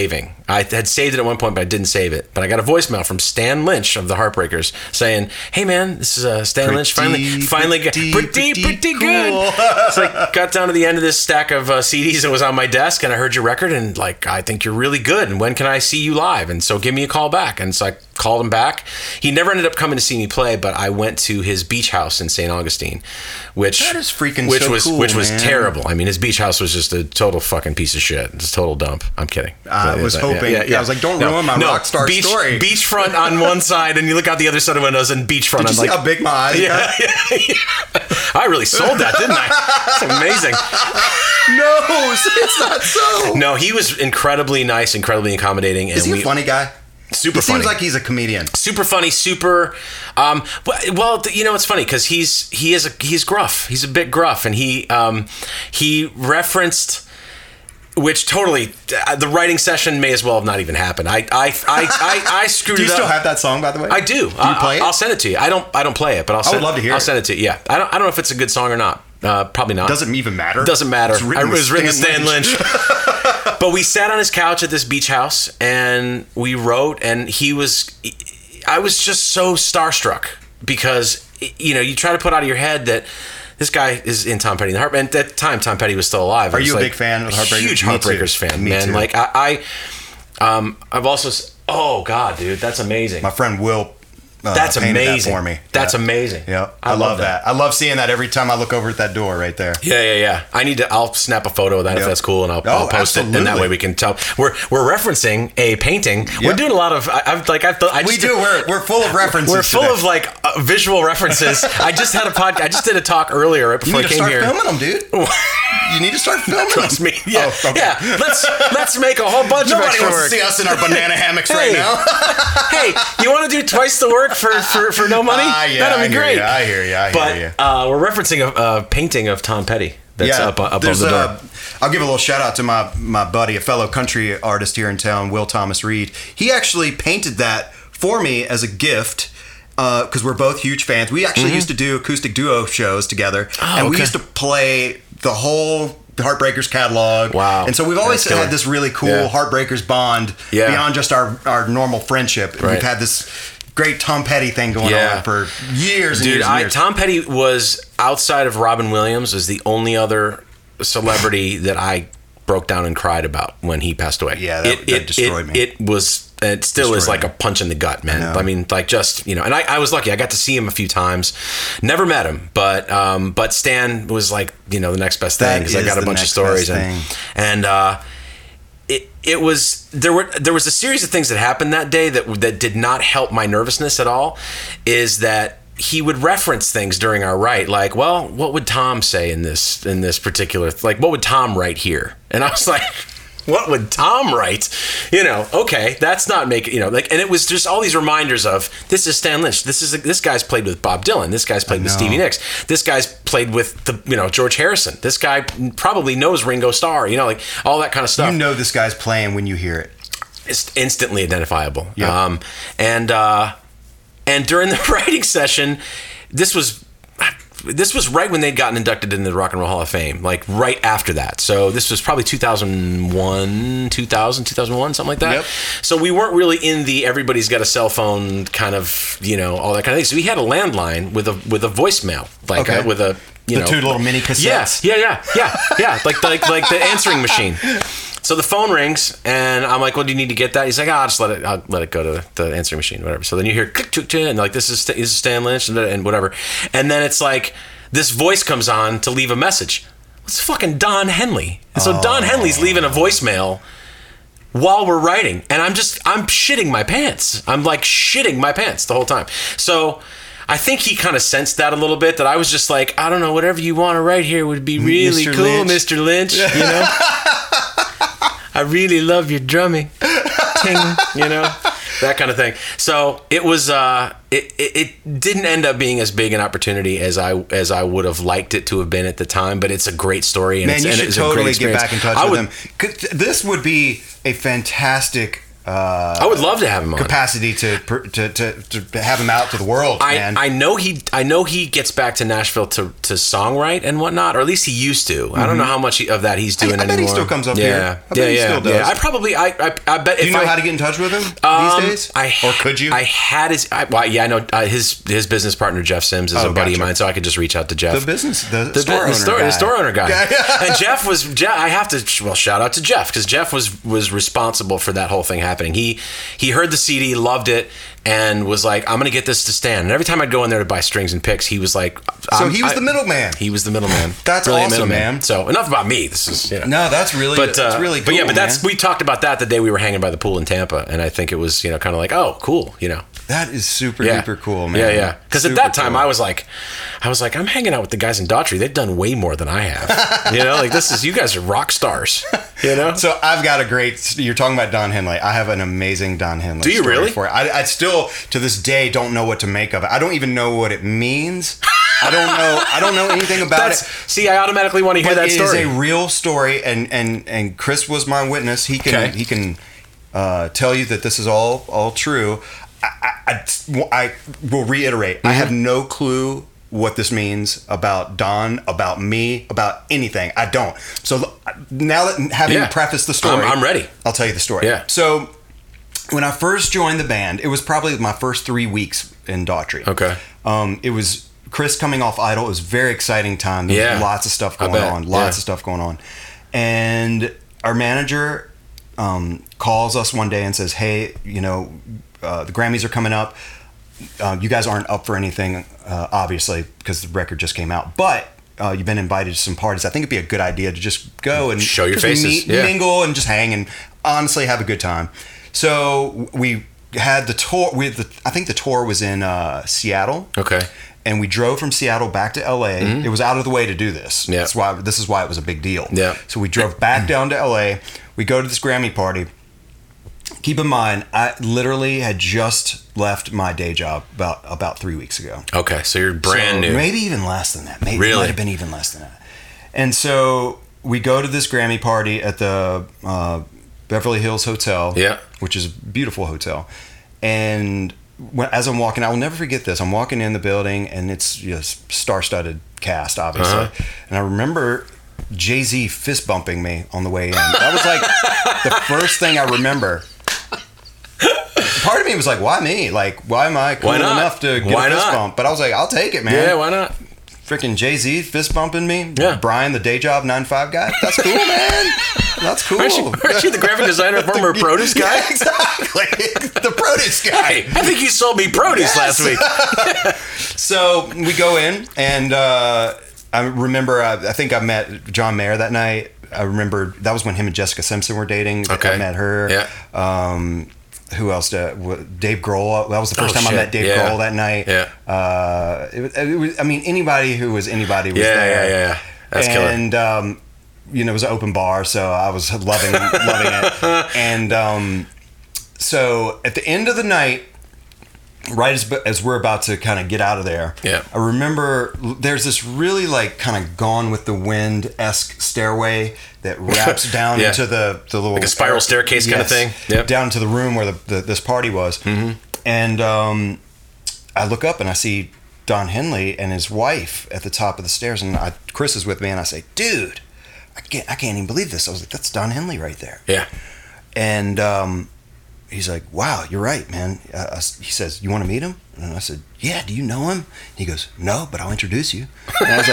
I had saved it at one point, but I didn't save it. But I got a voicemail from Stan Lynch of the Heartbreakers saying, "Hey man, this is uh, Stan pretty, Lynch. Finally, finally, pretty, got, pretty, pretty, pretty good." cool. So I got down to the end of this stack of uh, C Ds that was on my desk, and I heard your record, and like, I think you're really good. And when can I see you live? And so give me a call back. And so I called him back. He never ended up coming to see me play, but I went to his beach house in Saint Augustine, which That is freaking which so was cool, which was man. terrible. I mean, his beach house was just a total fucking piece of shit. It's a total dump. I'm kidding. I But, was yeah, hoping- yeah, yeah. I was like, don't ruin my rock star beach, story. Beachfront on one side, and you look out the other side of windows, and beachfront. Did you I'm see like, how big my eyes yeah, got? yeah, yeah. I really sold that, didn't I? It's amazing. No, it's not so. No, he was incredibly nice, incredibly accommodating, and Is he we a funny guy? super He funny. seems like he's a comedian. super funny, super. Um, but- well, you know, it's funny because he's he is a, he's gruff. He's a bit gruff, and he um, he referenced. Which totally, uh, the writing session may as well have not even happened. I I I, I, I screwed Do you it still up. have that song, by the way? I do. Do you play it? I'll send it to you. I don't. I don't play it, but I'll. Send, would love to hear I'll it. send it to you. Yeah. I don't. I don't know if it's a good song or not. Uh, probably not. Doesn't even matter. Doesn't matter. It's written I, it with was written with Stan Stan Lynch. But we sat on his couch at this beach house and we wrote, and he was. I was just so starstruck because you know you try to put out of your head that. This guy is in Tom Petty. And Heart- and at the time, Tom Petty was still alive. Are I was you a like, big fan of Heartbreakers? Huge Me Heartbreakers too. fan, Me man. too. Like I, I, um, I've also. s- Oh God, dude, that's amazing. My friend Will. Uh, That's painted amazing. that for me. That's Yeah. amazing. Yeah, I, love that. I love seeing that every time I look over at that door right there. Yeah, yeah, yeah. I need to. I'll snap a photo of that if Yep. that's cool, and I'll, Oh, I'll post it, and that absolutely. way we can tell. We're we're referencing a painting. We're Yep. doing a lot of. I, I've like I've. I We just, do. We're we're full of references. We're full today. of like uh, visual references. I just had a podcast. I just did a talk earlier right You before need I to came start here. filming them, dude. You need to start filming Trust them. me. Yeah, Oh, okay. yeah. Let's let's make a whole bunch of Nobody extra wants work. to see us in our banana hammocks Hey. right now. Hey, you want to do twice the work for for, for no money? Ah, yeah, That'd I be hear great. you, I hear you. I hear but you. uh, we're referencing a, a painting of Tom Petty that's up up there's, above the door. uh, I'll give a little shout out to my my buddy, a fellow country artist here in town, Will Thomas Reed. He actually painted that for me as a gift because we're both huge fans. We actually used to do acoustic duo shows together, Mm-hmm. Oh, and we okay. used to play the whole Heartbreakers catalog. Wow. And so we've always That's killer. had this really cool Yeah. Heartbreakers bond Yeah. beyond just our, our normal friendship. Right. We've had this great Tom Petty thing going Yeah. on for years and Dude, years and I, years. Tom Petty was outside of Robin Williams was the only other celebrity that I broke down and cried about when he passed away. Yeah, that- that destroyed it, me. It was. It still is Destroyed like me. a punch in the gut, man. I know. I, mean, like just you know, and I, I was lucky. I got to see him a few times. Never met him, but um, but Stan was like you know the next best thing That because I is got a the bunch of next stories best and thing. and uh, it it was there were there was a series of things that happened that day that that did not help my nervousness at all. Is that he would reference things during our write, like, well, what would Tom say in this in this particular, like, what would Tom write here? And I was like, what would Tom write? You know, okay, that's not making, you know, like, and it was just all these reminders of this is Stan Lynch. This is this guy's played with Bob Dylan. This guy's played with know. Stevie Nicks. This guy's played with the, you know, George Harrison. This guy probably knows Ringo Starr. You know, like all that kind of stuff. You know this guy's playing when you hear it. It's instantly identifiable. Yeah. Um, and uh, and during the writing session, this was this was right when they'd gotten inducted into the Rock and Roll Hall of Fame, like right after that. So this was probably two thousand one, two thousand, two thousand one, something like that. Yep. So we weren't really in the everybody's got a cell phone kind of, you know, all that kind of thing. So we had a landline with a with a voicemail, like Okay. uh, with a you The know, two little mini cassettes? Yeah, yeah, yeah, yeah, yeah, like like like the answering machine. So the phone rings, and I'm like, "Well, do you need to get that?" He's like, "Ah, I'll just let it. I'll let it go to the answering machine, whatever." So then you hear click, click, click, and like, "This is this is Stan Lynch," and, and whatever. And then it's like this voice comes on to leave a message. It's fucking Don Henley. And so Don Henley's leaving a voicemail while we're writing, and I'm just I'm shitting my pants. I'm like shitting my pants the whole time. So I think he kind of sensed that a little bit, that I was just like, I don't know, whatever you want to write here would be really Mister cool, Lynch. Mister Lynch, you know? I really love your drumming. Ting, you know? That kind of thing. So it was, uh, it, it, it didn't end up being as big an opportunity as I as I would have liked it to have been at the time, but it's a great story. And Man, it's, you and should it's a great totally get experience. back in touch I with would- him. 'Cause this would be a fantastic uh, I would love to have him on. capacity to, to to to have him out to the world, I, man. I know he I know he gets back to Nashville to, to songwrite and whatnot, or at least he used to. I don't know how much he, of that he's doing I, I anymore. bet he still comes up yeah. here. I yeah, bet yeah, he still does. yeah. I probably I I, I bet. Do you if know I, how to get in touch with him um, these days? I, or could you? I had his. I, well, yeah, I know uh, his his business partner Jeff Sims is Oh, a buddy gotcha. of mine, so I could just reach out to Jeff. the business, the, The, store the, owner store, guy. the store owner guy. Yeah, yeah. And Jeff was, Jeff, I have to, well, shout out to Jeff, because Jeff was was responsible for that whole thing happening. He he heard the C D, loved it, and was like, I'm going to get this to stand. And every time I'd go in there to buy strings and picks, he was like... So I'm- he was I- the middleman. He was the middleman. That's Really a awesome, middleman. man. So enough about me. This is, you know. No, that's really But, uh, that's really cool. but yeah, but that's man. we talked about that the day we were hanging by the pool in Tampa, and I think it was, you know, kind of like, oh, cool, you know. that is super Yeah. duper cool, man. Yeah, yeah. Because at Super that time, cool. I was like, I was like, I'm hanging out with the guys in Daughtry. They've done way more than I have. You know, like this is you guys are rock stars. You know. So I've got a great. You're talking about Don Henley. I have an amazing Don Henley. Do you story really? For it. I, I still to this day don't know what to make of it. I don't even know what it means. I don't know. I don't know anything about That's, it. see, I automatically want to hear But that it story. is a real story, and and and Chris was my witness. He can Okay. he can uh, tell you that this is all all true. I, I, I, I will reiterate. I have no clue what this means about Don, about me, about anything. I don't. So now that having Yeah. prefaced the story, I'm- I'm ready. I'll tell you the story. Yeah. So when I first joined the band, it was probably my first three weeks in Daughtry. Okay. Um, it was Chris coming off Idol. It was a very exciting time. There was Yeah. lots of stuff I going bet. on. Lots Yeah. of stuff going on. And our manager um, calls us one day and says, "Hey, you know, uh, the Grammys are coming up. Uh, you guys aren't up for anything, uh, obviously, because the record just came out. But uh, you've been invited to some parties. I think it'd be a good idea to just go and Show your just faces, meet, yeah. mingle, and just hang and honestly have a good time." So we had the tour. We had the, I think the tour was in uh, Seattle. Okay. And we drove from Seattle back to L A. It was out of the way to do this. Yeah. That's why this is why it was a big deal. Yeah. So we drove back down to L A. We go to this Grammy party. Keep in mind, I literally had just left my day job about about three weeks ago. Okay, so you're brand So new. Maybe even less than that. Maybe it Really? might have been even less than that. And so we go to this Grammy party at the uh, Beverly Hills Hotel. Yeah. Which is a beautiful hotel. And when, as I'm walking, I will never forget this. I'm walking in the building, and it's just star-studded cast, obviously. Uh-huh. And I remember Jay-Z fist bumping me on the way in. That was like the first thing I remember. Part of me was like, why me? Like, why am I cool Why not? enough to get Why a fist not? bump? But I was like, I'll take it, man. Yeah, why not? Freaking Jay-Z fist bumping me. Yeah. Brian, the day job nine to five guy. That's cool, man. That's cool. Aren't you, aren't you the graphic designer, former produce guy? Yeah, exactly. The produce guy. Hey, I think you sold me produce Yes. last week. So we go in, and uh, I remember, I, I think I met John Mayer that night. I remember that was when him and Jessica Simpson were dating. Okay. I met her. Yeah. Um, who else? Did, what, Dave Grohl. That was the first Oh, time shit. I met Dave Yeah. Grohl that night. Yeah. Uh, it, was- it was, I mean, anybody who was anybody was Yeah, there. yeah, yeah, yeah. That's killer. and um, you know, it was an open bar, so I was loving loving it. And um, so at the end of the night, right as as we're about to kind of get out of there, Yeah. I remember there's this really like kind of Gone with the Wind esque stairway that wraps down Yeah. into the the little Like a spiral staircase kind of thing? Yep. down to the room where the, the this party was. Mm-hmm. And um, I look up and I see Don Henley and his wife at the top of the stairs, and I, Chris is with me, and I say, "Dude, I can't I can't even believe this." I was like, "That's Don Henley right there." Yeah. And um, he's like, "Wow, you're right, man." Uh, I- he says, "You want to meet him?" And I said, "Yeah, do you know him?" He goes, "No, but I'll introduce you." And I was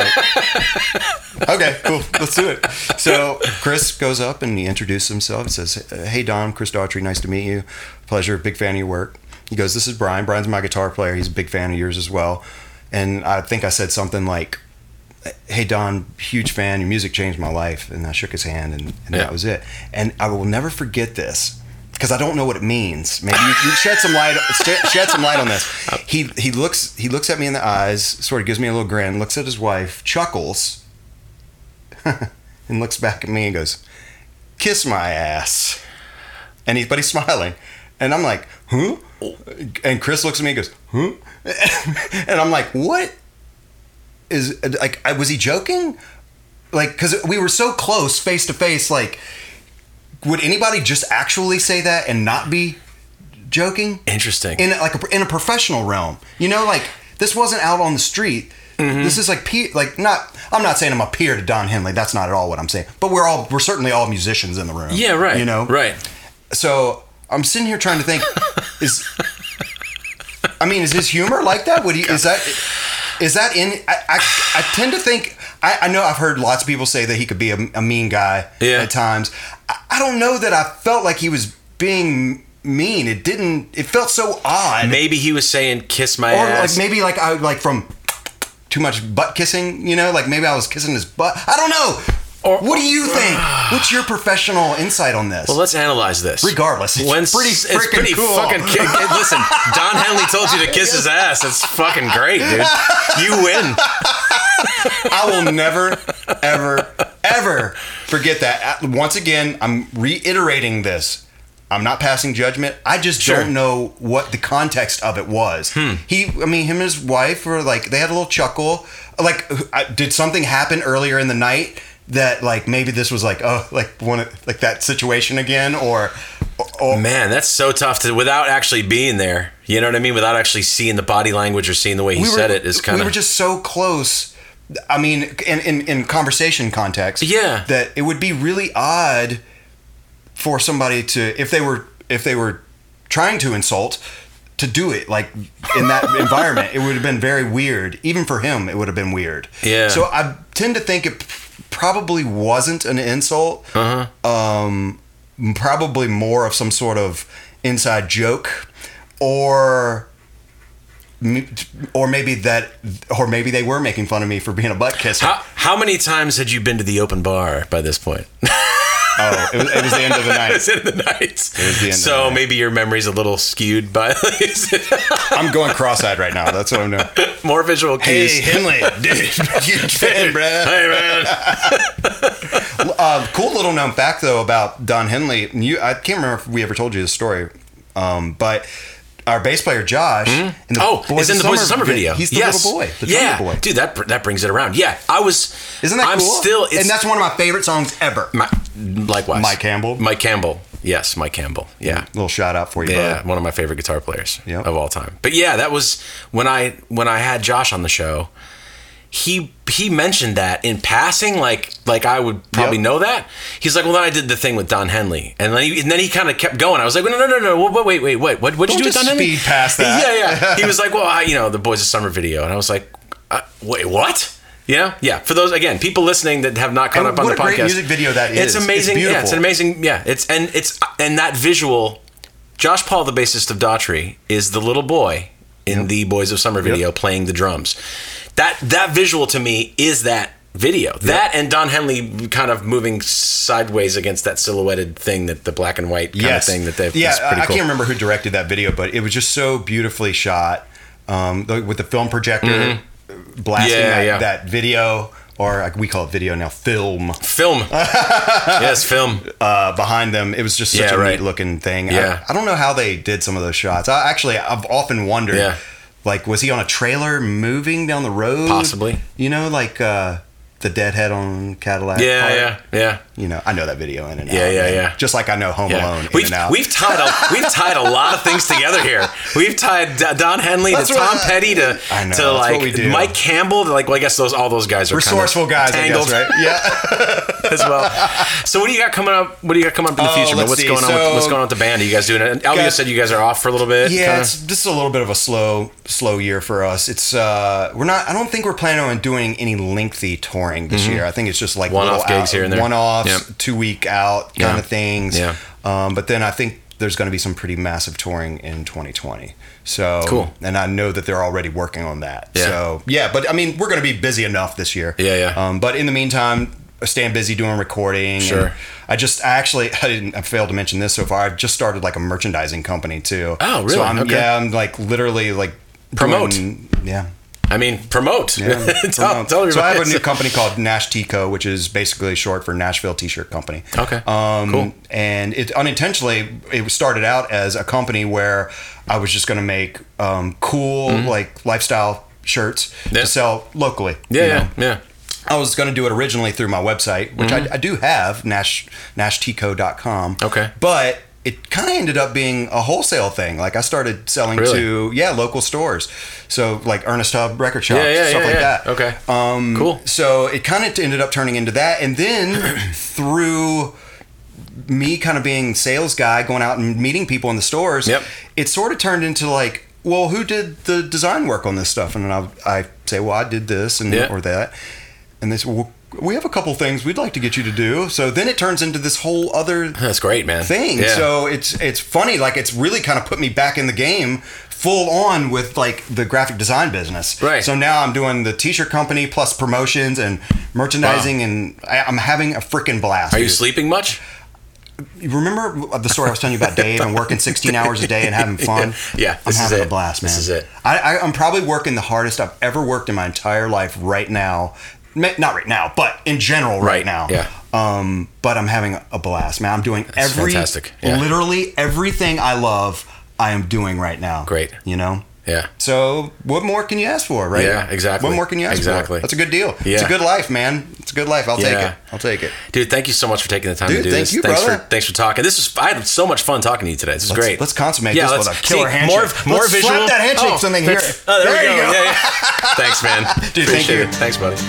like, "Okay, cool, let's do it." So Chris goes up and he introduces himself and says, "Hey, Don, Chris Daughtry, nice to meet you. Pleasure, big fan of your work." He goes, "This is Brian. Brian's my guitar player. He's a big fan of yours as well." And I think I said something like, "Hey, Don, huge fan. Your music changed my life." And I shook his hand, and, and Yeah. that was it. And I will never forget this because I don't know what it means. Maybe you, you shed some light shed some light on this. He he looks he looks at me in the eyes, sort of gives me a little grin, looks at his wife, chuckles, and looks back at me and goes, "Kiss my ass." And he but he's smiling, and I'm like, "Huh?" And Chris looks at me and goes, "Huh?" And I'm like, "What is like? I was he joking?" Like, because we were so close, face to face, like. would anybody just actually say that and not be joking? Interesting. In like a, in a professional realm, you know, like this wasn't out on the street. Mm-hmm. This is like pe- like not. I'm not saying I'm a peer to Don Henley. That's not at all what I'm saying. But we're all we're certainly all musicians in the room. Yeah, right. You know, right. So I'm sitting here trying to think. is I mean, is his humor like that? Would he? Is that is that in? I I, I tend to think. I, I know I've heard lots of people say that he could be a, a mean guy yeah. at times. I, I don't know that I felt like he was being mean. It didn't. It felt so odd. Maybe he was saying "kiss my or ass." like maybe like I like from too much butt kissing. You know, like maybe I was kissing his butt. I don't know. Or, what do you think? What's your professional insight on this? Well, let's analyze this. Regardless, it's When's, pretty it's freaking pretty cool. fucking. Listen, Don Henley told you to kiss his ass. That's fucking great, dude. You win. I will never, ever, ever forget that. Once again, I'm reiterating this. I'm not passing judgment. I just Sure. don't know what the context of it was. Hmm. He, I mean, him and his wife were like, they had a little chuckle. Like, I, did something happen earlier in the night that, like, maybe this was like, oh, like one, of, like that situation again, or, or Man, that's so tough to without actually being there. You know what I mean? Without actually seeing the body language or seeing the way he we were, said it is kind we of. were just so close. I mean, in, in, in conversation context, Yeah. that it would be really odd for somebody to, if they were, if they were trying to insult, to do it like in that environment. It would have been very weird. Even for him, it would have been weird. Yeah. So I tend to think it probably wasn't an insult. Uh-huh. Um, probably more of some sort of inside joke, or. Or maybe that, or maybe they were making fun of me for being a butt kisser. How, how many times had you been to the open bar by this point? Oh, it was, it was the end of the night. It was in the night. It was the end so of the night. maybe your memory's a little skewed by I'm going cross-eyed right now. That's what I'm doing. more visual cues. Hey, Henley, dude, you fan, bruh. Hey, man. Uh, cool little known fact though about Don Henley. You, I can't remember if we ever told you this story, um, but our bass player Josh, Mm-hmm. in the Oh, Boys is in of the Boys of Summer video. He's the Yes. little boy, the yeah, drummer boy. dude, that that brings it around. Yeah, I was. Isn't that I'm cool? Still, it's, and that's one of my favorite songs ever. my, likewise. Mike Campbell. Mike Campbell. Yes, Mike Campbell. Yeah. Little shout out for you, Yeah, bud. one of my favorite guitar players Yep. of all time. But yeah, that was when I when I had Josh on the show. He he mentioned that in passing, like like I would probably Yep. know that. He's like, well, then I did the thing with Don Henley, and then he, and then he kind of kept going. I was like, no, no, no, no, wait, wait, wait, wait, what, what'd you Don't do with just Don Henley? speed past that. Yeah, yeah. He was like, well, I, you know, the Boys of Summer video, and I was like, uh, wait, what? You know, yeah. For those again, people listening that have not caught And up on what the a podcast, great music video that is. It's amazing. It's yeah, it's beautiful. an amazing. Yeah, it's and it's and that visual. Josh Paul, the bassist of Daughtry, is the little boy in Yep. the Boys of Summer video Yep. playing the drums. That that visual to me is that video. Yep. That and Don Henley kind of moving sideways against that silhouetted thing, that the black and white kind Yes. of thing that they've. Yeah, it's pretty I cool. can't remember who directed that video, but it was just so beautifully shot, um, the, with the film projector blasting Yeah, that, yeah. that video, or like we call it video now, film. Film. Yes, film. Uh, behind them, it was just such Yeah, a right. neat looking thing. Yeah. I, I don't know how they did some of those shots. I actually, I've often wondered, Yeah. like, was he on a trailer moving down the road? Possibly. You know, like uh, the Deadhead on Cadillac. Yeah, part? yeah, yeah. You know, I know that video in and Yeah, out. yeah, man. yeah. Just like I know Home Yeah. Alone in We've, and out. we've tied a we've tied a lot of things together here. We've tied D- Don Henley That's to what Tom I- Petty to I know, to that's like what we do. Mike Campbell. To like, well, I guess those all those guys are Resourceful kind of guys, tangled I guess, right? Yeah. as well. So what do you got coming up? What do you got coming up in the Oh, future? let's What's see. going on? With, So- what's going on with the band? Are you guys doing it? Elvia Got- said you guys are off for a little bit. Yeah, kinda? it's this is a little bit of a slow, slow year for us. It's uh, we're not. I don't think we're planning on doing any lengthy touring this year. I think it's just like One-off little gigs here and there. one-offs, Yep. two week out kind Yeah. of things. Yeah. Um, but then I think there's going to be some pretty massive touring in twenty twenty. So Cool. and I know that they're already working on that. Yeah. So yeah, but I mean, we're going to be busy enough this year. Yeah, yeah. Um, but in the meantime, staying busy doing recording. Sure. And I just I actually I didn't I failed to mention this so far. I've just started like a merchandising company too. Oh, really? So I'm, Okay. yeah, I'm like literally like Promote. doing- yeah. I mean, promote. Yeah, tell, promote. tell so I have a everybody. new company called Nash T-Co, which is basically short for Nashville T-shirt Company. Okay, Um, cool. And it unintentionally, it started out as a company where I was just going to make um, cool like lifestyle shirts Mm-hmm. Yeah. to sell locally. Yeah, you yeah, know? yeah. I was going to do it originally through my website, which Mm-hmm. I, I do have, nash nash tico dot com. Okay. But it kind of ended up being a wholesale thing. Like I started selling Really? to, yeah, local stores. So like Ernest Tubb record shops, Yeah, yeah, stuff yeah, like yeah. that. Okay. Um, Cool. So it kind of ended up turning into that. And then through me kind of being sales guy, going out and meeting people in the stores, Yep. it sort of turned into like, well, who did the design work on this stuff? And then I, I say, well, I did this and Yeah. or that. And they said, well, we have a couple things we'd like to get you to do. So then it turns into this whole other That's great, man. thing. Yeah. So it's it's funny. Like it's really kind of put me back in the game full on with like the graphic design business. Right. So now I'm doing the t-shirt company plus promotions and merchandising, and I, I'm having a freaking blast. Are you dude. sleeping much? You remember the story I was telling you about Dave and working sixteen hours a day and having fun? Yeah, I'm this is having it. a blast, man. This is it. I, I, I'm probably working the hardest I've ever worked in my entire life right now. Ma- Not right now, but in general right, Right, now. yeah. Um, but I'm having a blast, man. I'm doing That's every, fantastic, yeah. literally everything I love, I am doing right now. Great. You know? Yeah. So what more can you ask for, right? Yeah, exactly. What more can you ask Exactly. for? That's a good deal. It's Yeah. a good life, man. It's a good life. I'll take Yeah. it. I'll take it. Dude, thank you so much for taking the time Dude, to do thank this. you, thanks brother. for thanks for talking. This was I had so much fun talking to you today. This is Let's- great. let's consummate yeah, this let's, with a killer see, handshake. More, more Let's visual. slap that handshake so they can hear it. Oh, there, There we you go. go. Yeah, yeah. Thanks, man. Dude, thank Appreciate you. it. Thanks, buddy.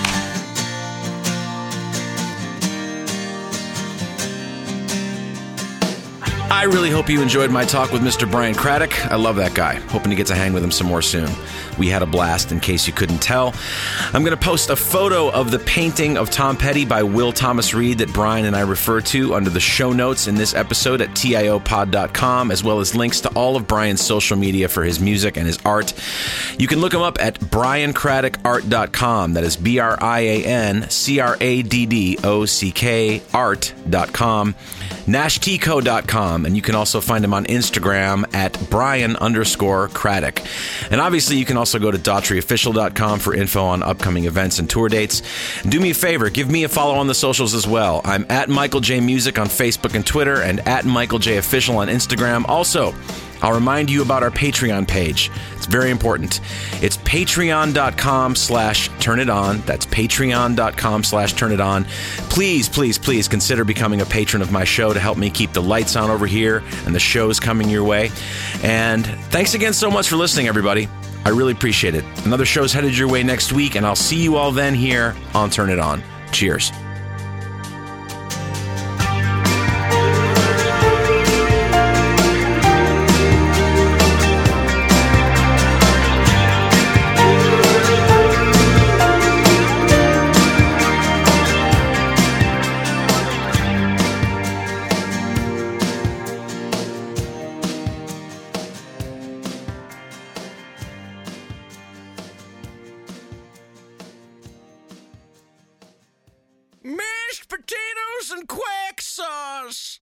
I really hope you enjoyed my talk with Mister Brian Craddock. I love that guy. Hoping to get to hang with him some more soon. We had a blast, in case you couldn't tell. I'm going to post a photo of the painting of Tom Petty by Will Thomas Reed that Brian and I refer to under the show notes in this episode at T I O pod dot com, as well as links to all of Brian's social media for his music and his art. You can look him up at brian craddock art dot com. That is B R I A N C R A D D O C K art dot com. nash tico dot com, and you can also find him on Instagram at Brian underscore Craddock. And obviously, you can also go to daughtry official dot com for info on upcoming events and tour dates. And do me a favor, give me a follow on the socials as well. I'm at Michael J Music on Facebook and Twitter, and at Michael J Official on Instagram. Also, I'll remind you about our Patreon page. It's very important. It's patreon.com slash turn it on. That's patreon.com slash turn it on. Please, please, please consider becoming a patron of my show to help me keep the lights on over here and the shows coming your way. And thanks again so much for listening, everybody. I really appreciate it. Another show's headed your way next week, and I'll see you all then here on Turn It On. Cheers. Mashed potatoes and quack sauce.